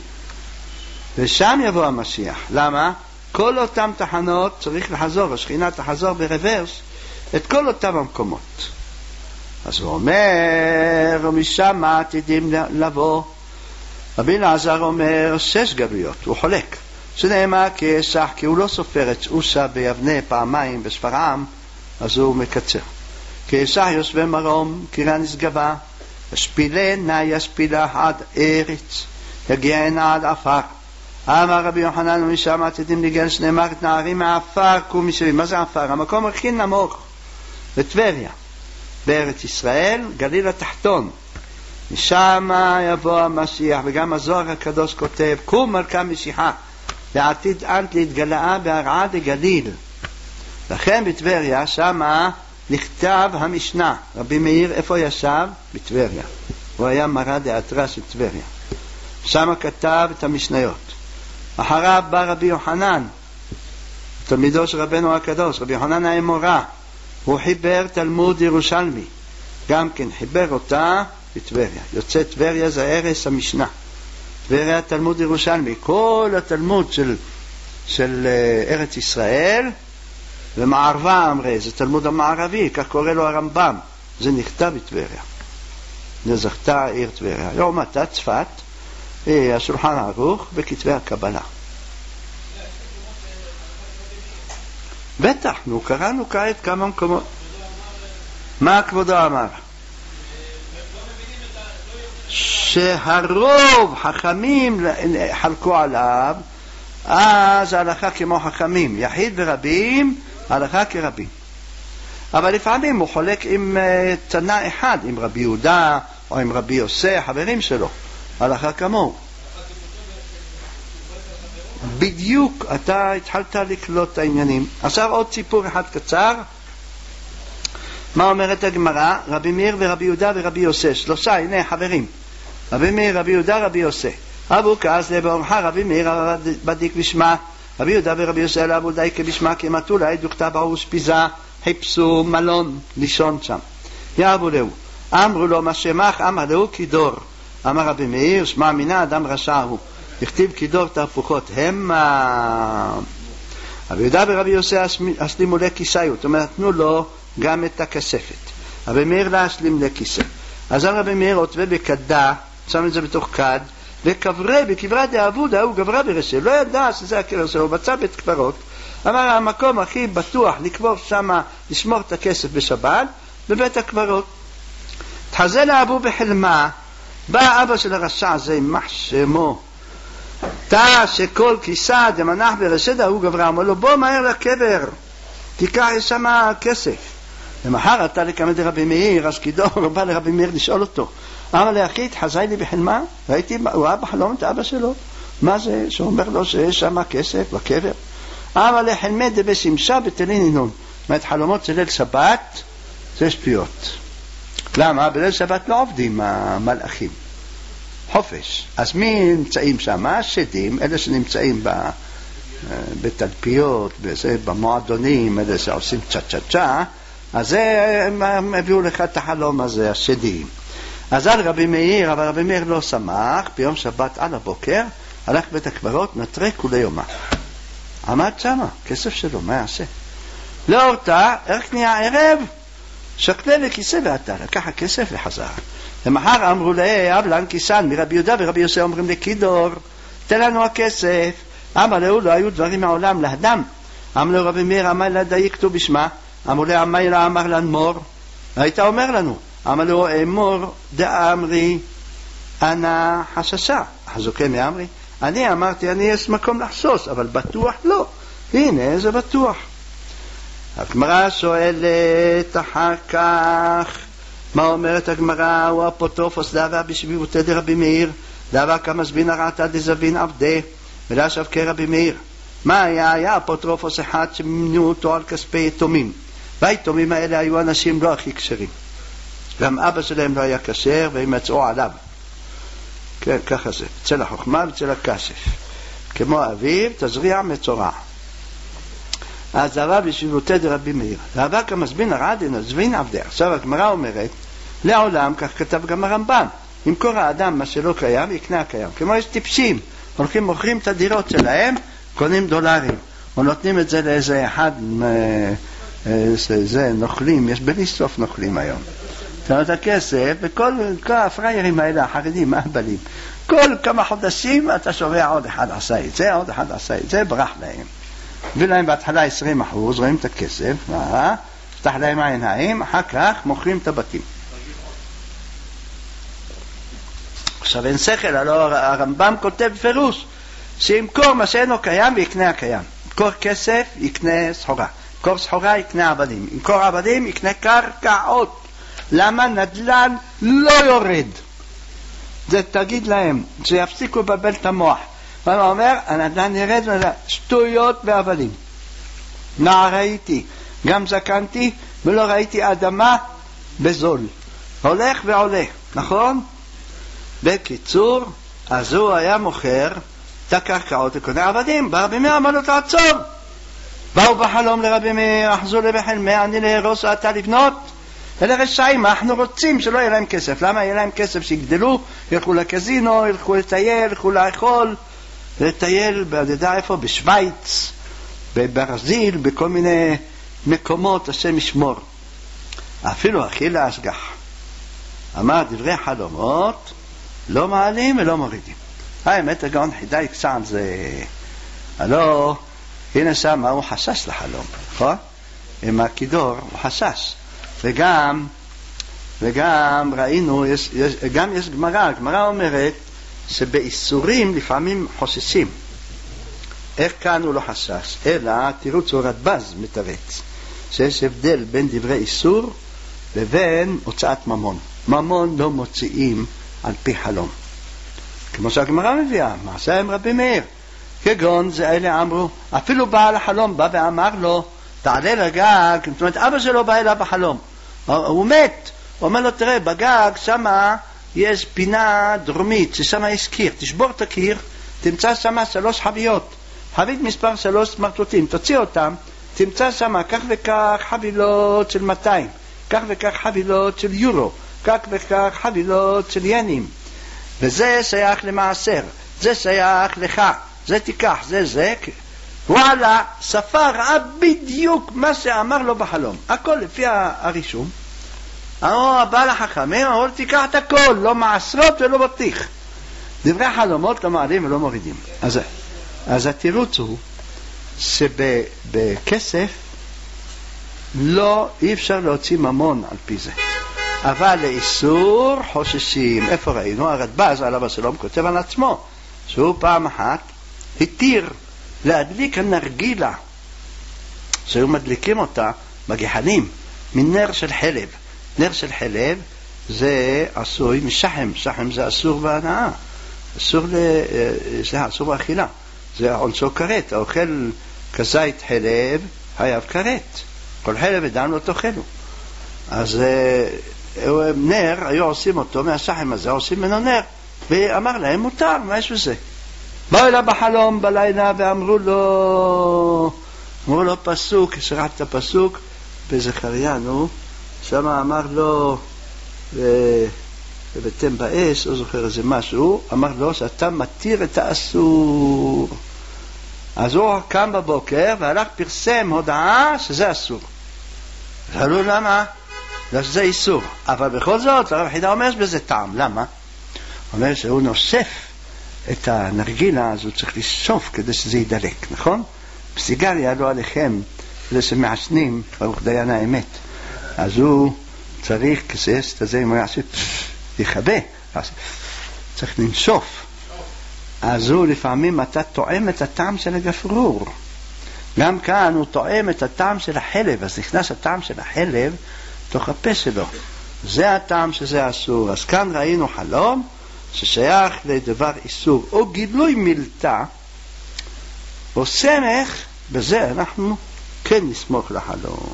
[SPEAKER 1] ושם יבוא המשיח. למה? כל אותם תחנות צריך לחזור, השכינה תחזור ברוורס את כל אותם המקומות. אז הוא אומר, ומשם עתידים לבוא. רבי אלעזר אומר שש גלויות, הוא חולק, שנאמר כעשח, כי הוא לא סופר את אושה ביבנה פעמיים בשפרעם, אז הוא מקצר. כעשח יושבי מרום, קירה נשגבה, ישפילנה ישפילה עד ארץ, יגיענה עד עפר. אמר רבי יוחנן, ומשם עתידים לגאול, שנאמר את נערים מעפר קום משבים. מה זה עפר? המקום הכי נמוך בטבריה, בארץ ישראל, גליל התחתון. משם יבוא המשיח, וגם הזוהר הקדוש כותב, קום מלכה משיחה, לעתיד אנט להתגלעה בהרעה דגליל. לכן בטבריה, שמה נכתב המשנה. רבי מאיר איפה ישב? בטבריה. הוא היה מרא דאתרא של טבריה. שם כתב את המשניות. אחריו בא רבי יוחנן, תלמידו של רבנו הקדוש, רבי יוחנן האמורא. הוא חיבר תלמוד ירושלמי, גם כן חיבר אותה בטבריה. יוצא טבריה זה ערש המשנה. טבריה תלמוד ירושלמי. כל התלמוד של, של ארץ ישראל ומערבה אמרי, זה תלמוד המערבי, כך קורא לו הרמב"ם. זה נכתב בטבריה. נזכתה עיר טבריה. יום עתה צפת, השולחן ערוך בכתבי הקבלה. בטח, נו, קראנו כעת כמה מקומות. מה כבודו אמר? שהרוב חכמים חלקו עליו, אז ההלכה כמו חכמים, יחיד ורבים, ההלכה כרבים. אבל לפעמים הוא חולק עם תנא אחד, עם רבי יהודה או עם רבי יוסי, חברים שלו, ההלכה כמוהו. בדיוק אתה התחלת לקלוט את העניינים. עכשיו עוד סיפור אחד קצר. מה אומרת הגמרא? רבי מאיר ורבי יהודה ורבי יוסי, שלושה, הנה חברים, רבי מאיר, רבי יהודה, רבי יוסי. אבו כעס לבאומך, רבי מאיר בדיק בשמה, רבי יהודה ורבי יוסי לאבו דייקה בשמה, כי מתו לה דוקתה באוש פיזה, חיפשו מלון לישון שם. יאבו לו, אמרו לו מה שמך, אמר לו כידור. אמר רבי מאיר, שמע מינה אדם רשע הוא, הכתיב כידור תהפוכות המה. רבי יהודה ורבי יוסי אסלימו לכיסאיות, זאת אומרת נתנו לו גם את הכספת. רבי מאיר להשלים לכיסא. אז רבי מאיר עוטווה בקדה, שם את זה בתוך קד, וקברה בקברה דאבודה, הוא גברה ברשל, לא ידע שזה הקבר שלו, הוא בצע בית קברות. אמר המקום הכי בטוח לקבור שם, לשמור את הכסף בשבת, בבית הקברות. תחזה לאבו בחלמה, בא אבא של הרשע הזה, מח שמו, תא שכל כיסא דמנח ברשדה, הוא גברה, אמר לו בוא מהר לקבר, תיקח שם כסף. ומחר אתה לקמת לרבי מאיר, אז כדור בא לרבי מאיר לשאול אותו, אמר לי אחי, תחזי לי בחלמה, ראיתי, הוא היה בחלום את אבא שלו, מה זה שאומר לו שיש שם כסף בקבר? אמר לי חלמי דבשמשה בתלין אינון, זאת אומרת חלומות של ליל שבת זה שטויות. למה? בליל שבת לא עובדים המלאכים, חופש. אז מי נמצאים שם? השדים, אלה שנמצאים ב... בתלפיות, במועדונים, אלה שעושים צ'ה צ'ה צ'ה, אז הם הביאו לך את החלום הזה, השדים. אז על רבי מאיר, אבל רבי מאיר לא שמח, ביום שבת על הבוקר, הלך בית הקברות, נטרק כולי יומה. עמד שמה, כסף שלו, מה יעשה? לא הורתה, ערך נהיה ערב, שקלה לכיסא ואתה, לקח הכסף וחזר. ומחר אמרו לה, אבלן כיסן, מרבי יהודה ורבי יוסי אומרים לכידור, תן לנו הכסף. אמר לו, לא היו דברים מעולם להדם. אמר לו רבי מאיר, אמר לה דייקתו בשמה. אמר לו, אמר לה, אמר לנמור. היית אומר לנו. אמר לו, אמור דאמרי, אנא חששה. חזוקה מאמרי. אני אמרתי, אני יש מקום לחשוש, אבל בטוח לא. הנה, זה בטוח. הגמרא שואלת אחר כך, מה אומרת הגמרא? הוא אפוטרופוס דאבה בשביבותא דרבי מאיר, דאבה כמזבין הרעתא דזבין עבדי, ולאשב כרבי מאיר. מה היה? היה אפוטרופוס אחד שמימנו אותו על כספי יתומים, והיתומים האלה היו אנשים לא הכי כשרים, גם אבא שלהם לא היה כשר והם יצאו עליו. כן, ככה זה, אצל החוכמה ואצל הכסף, כמו אביו תזריע מצורע. אז דאבה בשביבותא דרבי מאיר, דאבה כמזבין הרעתא דזבין עבדי. עכשיו הגמרא אומרת לעולם, כך כתב גם הרמב"ם, ימכור האדם מה שלא קיים יקנה הקיים. כמו יש טיפשים, הולכים מוכרים את הדירות שלהם, קונים דולרים, או נותנים את זה לאיזה אחד, זה נוכלים, יש בלי סוף נוכלים היום. אתה נותן הכסף, וכל הפריירים האלה, החרדים, האבלים, כל כמה חודשים אתה שומע עוד אחד עשה את זה, עוד אחד עשה את זה, ברח להם. הביא להם בהתחלה עשרים אחוז, רואים את הכסף, פתח להם העיניים, אחר כך מוכרים את הבתים. עכשיו אין שכל, הלוא הרמב"ם כותב בפירוש, שימכור מה שאינו קיים ויקנה הקיים. ימכור כסף, יקנה סחורה. ימכור סחורה, יקנה עבדים. ימכור עבדים, יקנה קרקעות. למה? נדל"ן לא יורד. זה תגיד להם, שיפסיקו לבלבל את המוח. ואני אומר, הנדל"ן ירד, שטויות ועבדים. נער ראיתי, גם זקנתי, ולא ראיתי אדמה בזול. הולך ועולה, נכון? בקיצור, אז הוא היה מוכר את הקרקעות וקונה עבדים. ברבי מאיר אמר לו תעצור. באו בחלום לרבי מאיר, אחזו לבחלמי, אני להרוס ואתה לבנות. אלה רשעים, אנחנו רוצים שלא יהיה להם כסף. למה יהיה להם כסף? שיגדלו, ילכו לקזינו, ילכו לטייל, ילכו לאכול, לטייל, בידע איפה? בשוויץ, בברזיל, בכל מיני מקומות, השם ישמור. אפילו אחי להשגח אמר דברי חלומות לא מעלים ולא מורידים. האמת הגאון חידאי קצת זה, הלא הנה שם הוא חשש לחלום, נכון? עם הכידור הוא חשש. וגם וגם ראינו, יש, יש, גם יש גמרא, הגמרא אומרת שבאיסורים לפעמים חוששים. איך כאן הוא לא חשש? אלא תירוץ הוא רדב"ז מתרץ שיש הבדל בין דברי איסור לבין הוצאת ממון. ממון לא מוציאים על פי חלום, כמו שהגמרא מביאה, מעשה עם רבי מאיר, כגון זה אלה אמרו, אפילו בעל החלום בא ואמר לו תעלה לגג, זאת אומרת אבא שלו בא אליו בחלום, הוא מת, הוא אומר לו תראה בגג שמה יש פינה דרומית ששמה יש קיר, תשבור את הקיר, תמצא שמה שלוש חביות, חבית מספר שלוש סמרטוטים, תוציא אותם, תמצא שמה כך וכך חבילות של מאתיים, כך וכך חבילות של יורו, כך וכך חבילות של ינים, וזה שייך למעשר, זה שייך לך, זה תיקח, זה זה, וואלה, ספר ראה בדיוק מה שאמר לו בחלום, הכל לפי הרישום. אמרו הבעל החכמים, אמרו תיקח את הכל, לא מעשרות ולא בטיח. דברי חלומות לא מעלים ולא מורידים. אז, אז התירוץ הוא שבכסף לא, אי אפשר להוציא ממון על פי זה. אבל לאיסור חוששים. איפה ראינו? הרדב"ז עליו השלום כותב על עצמו שהוא פעם אחת התיר להדליק הנרגילה שהיו מדליקים אותה בגחלים מנר של חלב. נר של חלב זה עשוי משחם, שחם זה אסור בהנאה, אסור, ל... זה אסור באכילה, זה עונשו כרת, האוכל כזית חלב חייב כרת, כל חלב ודם לא תאכלו. אז נר היו עושים אותו מהשחם הזה, עושים ממנו נר, ואמר להם מותר, מה יש בזה? באו אליו בחלום בלילה ואמרו לו, אמרו לו פסוק, שרעת את הפסוק בזכריה, נו, שם אמר לו ובתם באש, לא זוכר איזה משהו, אמר לו שאתה מתיר את האסור. אז הוא קם בבוקר והלך פרסם הודעה שזה אסור. שאלו למה? שזה איסור, אבל בכל זאת הרב חידה אומר בזה טעם. למה? הוא אומר שהוא נוסף את הנרגילה, אז הוא צריך לשאוף כדי שזה ידלק, נכון? בסיגריה לא עליכם, כדי שמעשנים, ברוך דיין האמת, אז הוא צריך כסס את זה, אם הוא יעשה יכבה, צריך לנשוף. אז הוא לפעמים אתה טועם את הטעם של הגפרור, גם כאן הוא תואם את הטעם של החלב, אז נכנס הטעם של החלב תוך הפה שלו. זה הטעם שזה אסור. אז כאן ראינו חלום ששייך לדבר איסור או גילוי מילתא או סמך, בזה אנחנו כן נסמוך לחלום.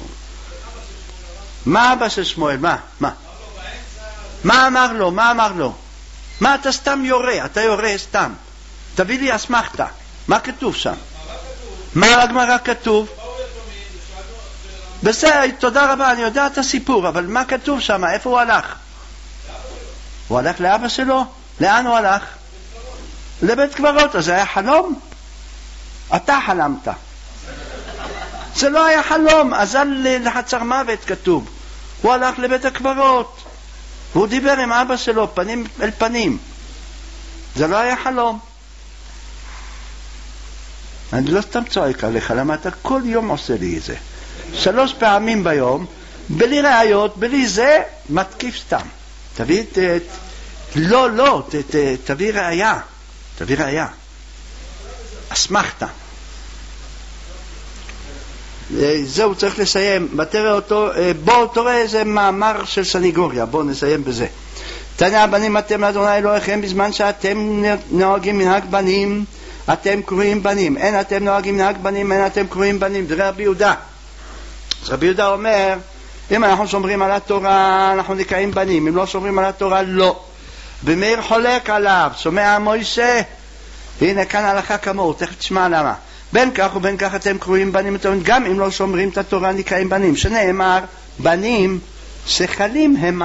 [SPEAKER 1] מה אבא של שמואל? מה? מה? מה אמר לו? מה אמר לו? מה אתה סתם יורה? אתה יורה סתם. תביא לי אסמכתא. מה כתוב שם? מה בגמרא כתוב? בסדר, תודה רבה, אני יודע את הסיפור, אבל מה כתוב שם? איפה הוא הלך? הוא הלך לאבא שלו? לאן הוא הלך? לבית קברות. אז זה היה חלום? אתה חלמת. זה לא היה חלום, אז על לחצר מוות כתוב. הוא הלך לבית הקברות והוא דיבר עם אבא שלו פנים אל פנים. זה לא היה חלום. אני לא סתם צועק עליך, למה אתה כל יום עושה לי את זה שלוש פעמים ביום, בלי ראיות, בלי זה, מתקיף סתם. תביא את... לא, לא, ת, ת, תביא ראיה. תביא ראיה. אסמכתא. זהו, צריך לסיים. בתראה אותו, בוא תראה איזה מאמר של סניגוריה, בוא נסיים בזה. תנא הבנים אתם לאדוני אלוהיכם בזמן שאתם נוהגים מנהג בנים, אתם קרואים בנים. אין אתם נוהגים מנהג בנים, אין אתם קרואים בנים. זה רבי יהודה. אז רבי יהודה אומר, אם אנחנו שומרים על התורה, אנחנו נקראים בנים. אם לא שומרים על התורה, לא. ומאיר חולק עליו, שומע מוישה. הנה כאן הלכה כמוהו, תכף תשמע למה. בין כך ובין כך אתם קרואים בנים, גם אם לא שומרים את התורה נקראים בנים. שנאמר, בנים, שכלים המה.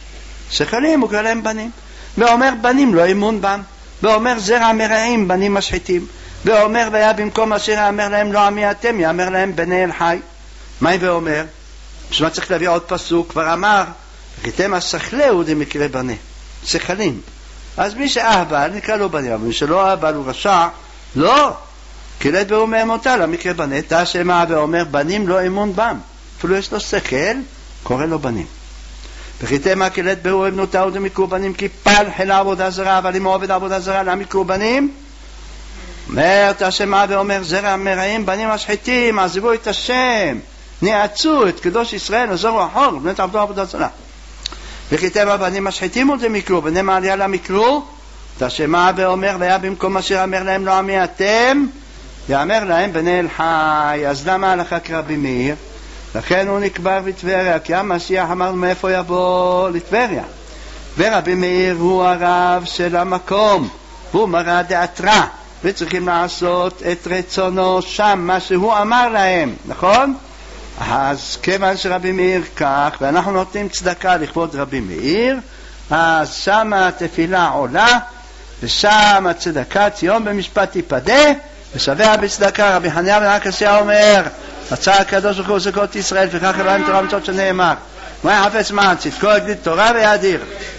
[SPEAKER 1] שכלים הוא קרא להם בנים. ואומר בנים לא אמון בם. ואומר זרע מרעים בנים משחיתים. ואומר והיה במקום אשר יאמר להם לא עמי אתם, יאמר להם בני אל חי. מה ואומר? בשביל צריך להביא עוד פסוק, כבר אמר, וכיתם השכלהו דמקרא בני. שכלים. אז מי שאהבל נקרא לו בנים, אבל מי שלא אהבל הוא רשע, לא. קילת בהו מאמונתה למקרא בני, תשמע ואומר בנים לא אמון בם. אפילו יש לו שכל, קורא לו בנים. וכיתם קילת בהו אמונתה ודמקרו בנים, כי פל חילה עבודה זרה, אבל אם הוא עובד עבודה זרה, למקרו בנים. אומר תשמע ואומר זרע מרעים בנים משחיתים, עזבו את השם, נעצו את קדוש ישראל, עזרו אחור, בני תעבדו עבודה זרה. וכיתם הבנים משחיתים ודמקרו, בנים העלייה למקרו, תשמע ואומר והיה במקום אשר אמר להם לא עמי אתם, יאמר להם בני אל חי. אז למה הלכה כרבי מאיר? לכן הוא נקבר בטבריה, כי המשיח אמר מאיפה יבוא? לטבריה. ורבי מאיר הוא הרב של המקום, והוא מרא דעתרא, וצריכים לעשות את רצונו שם, מה שהוא אמר להם, נכון? אז כיוון שרבי מאיר כך, ואנחנו נותנים צדקה לכבוד רבי מאיר, אז שם התפילה עולה, ושם הצדקת יום במשפט תיפדה, ושווה בצדקה. רבי חניה בן עקשיא אומר, רצה הקדוש ברוך הוא זכות ישראל, וכך אלוהים תורה ומצוות שנאמר, מה יחפץ מען צדקו יגדיל תורה ויאדיר.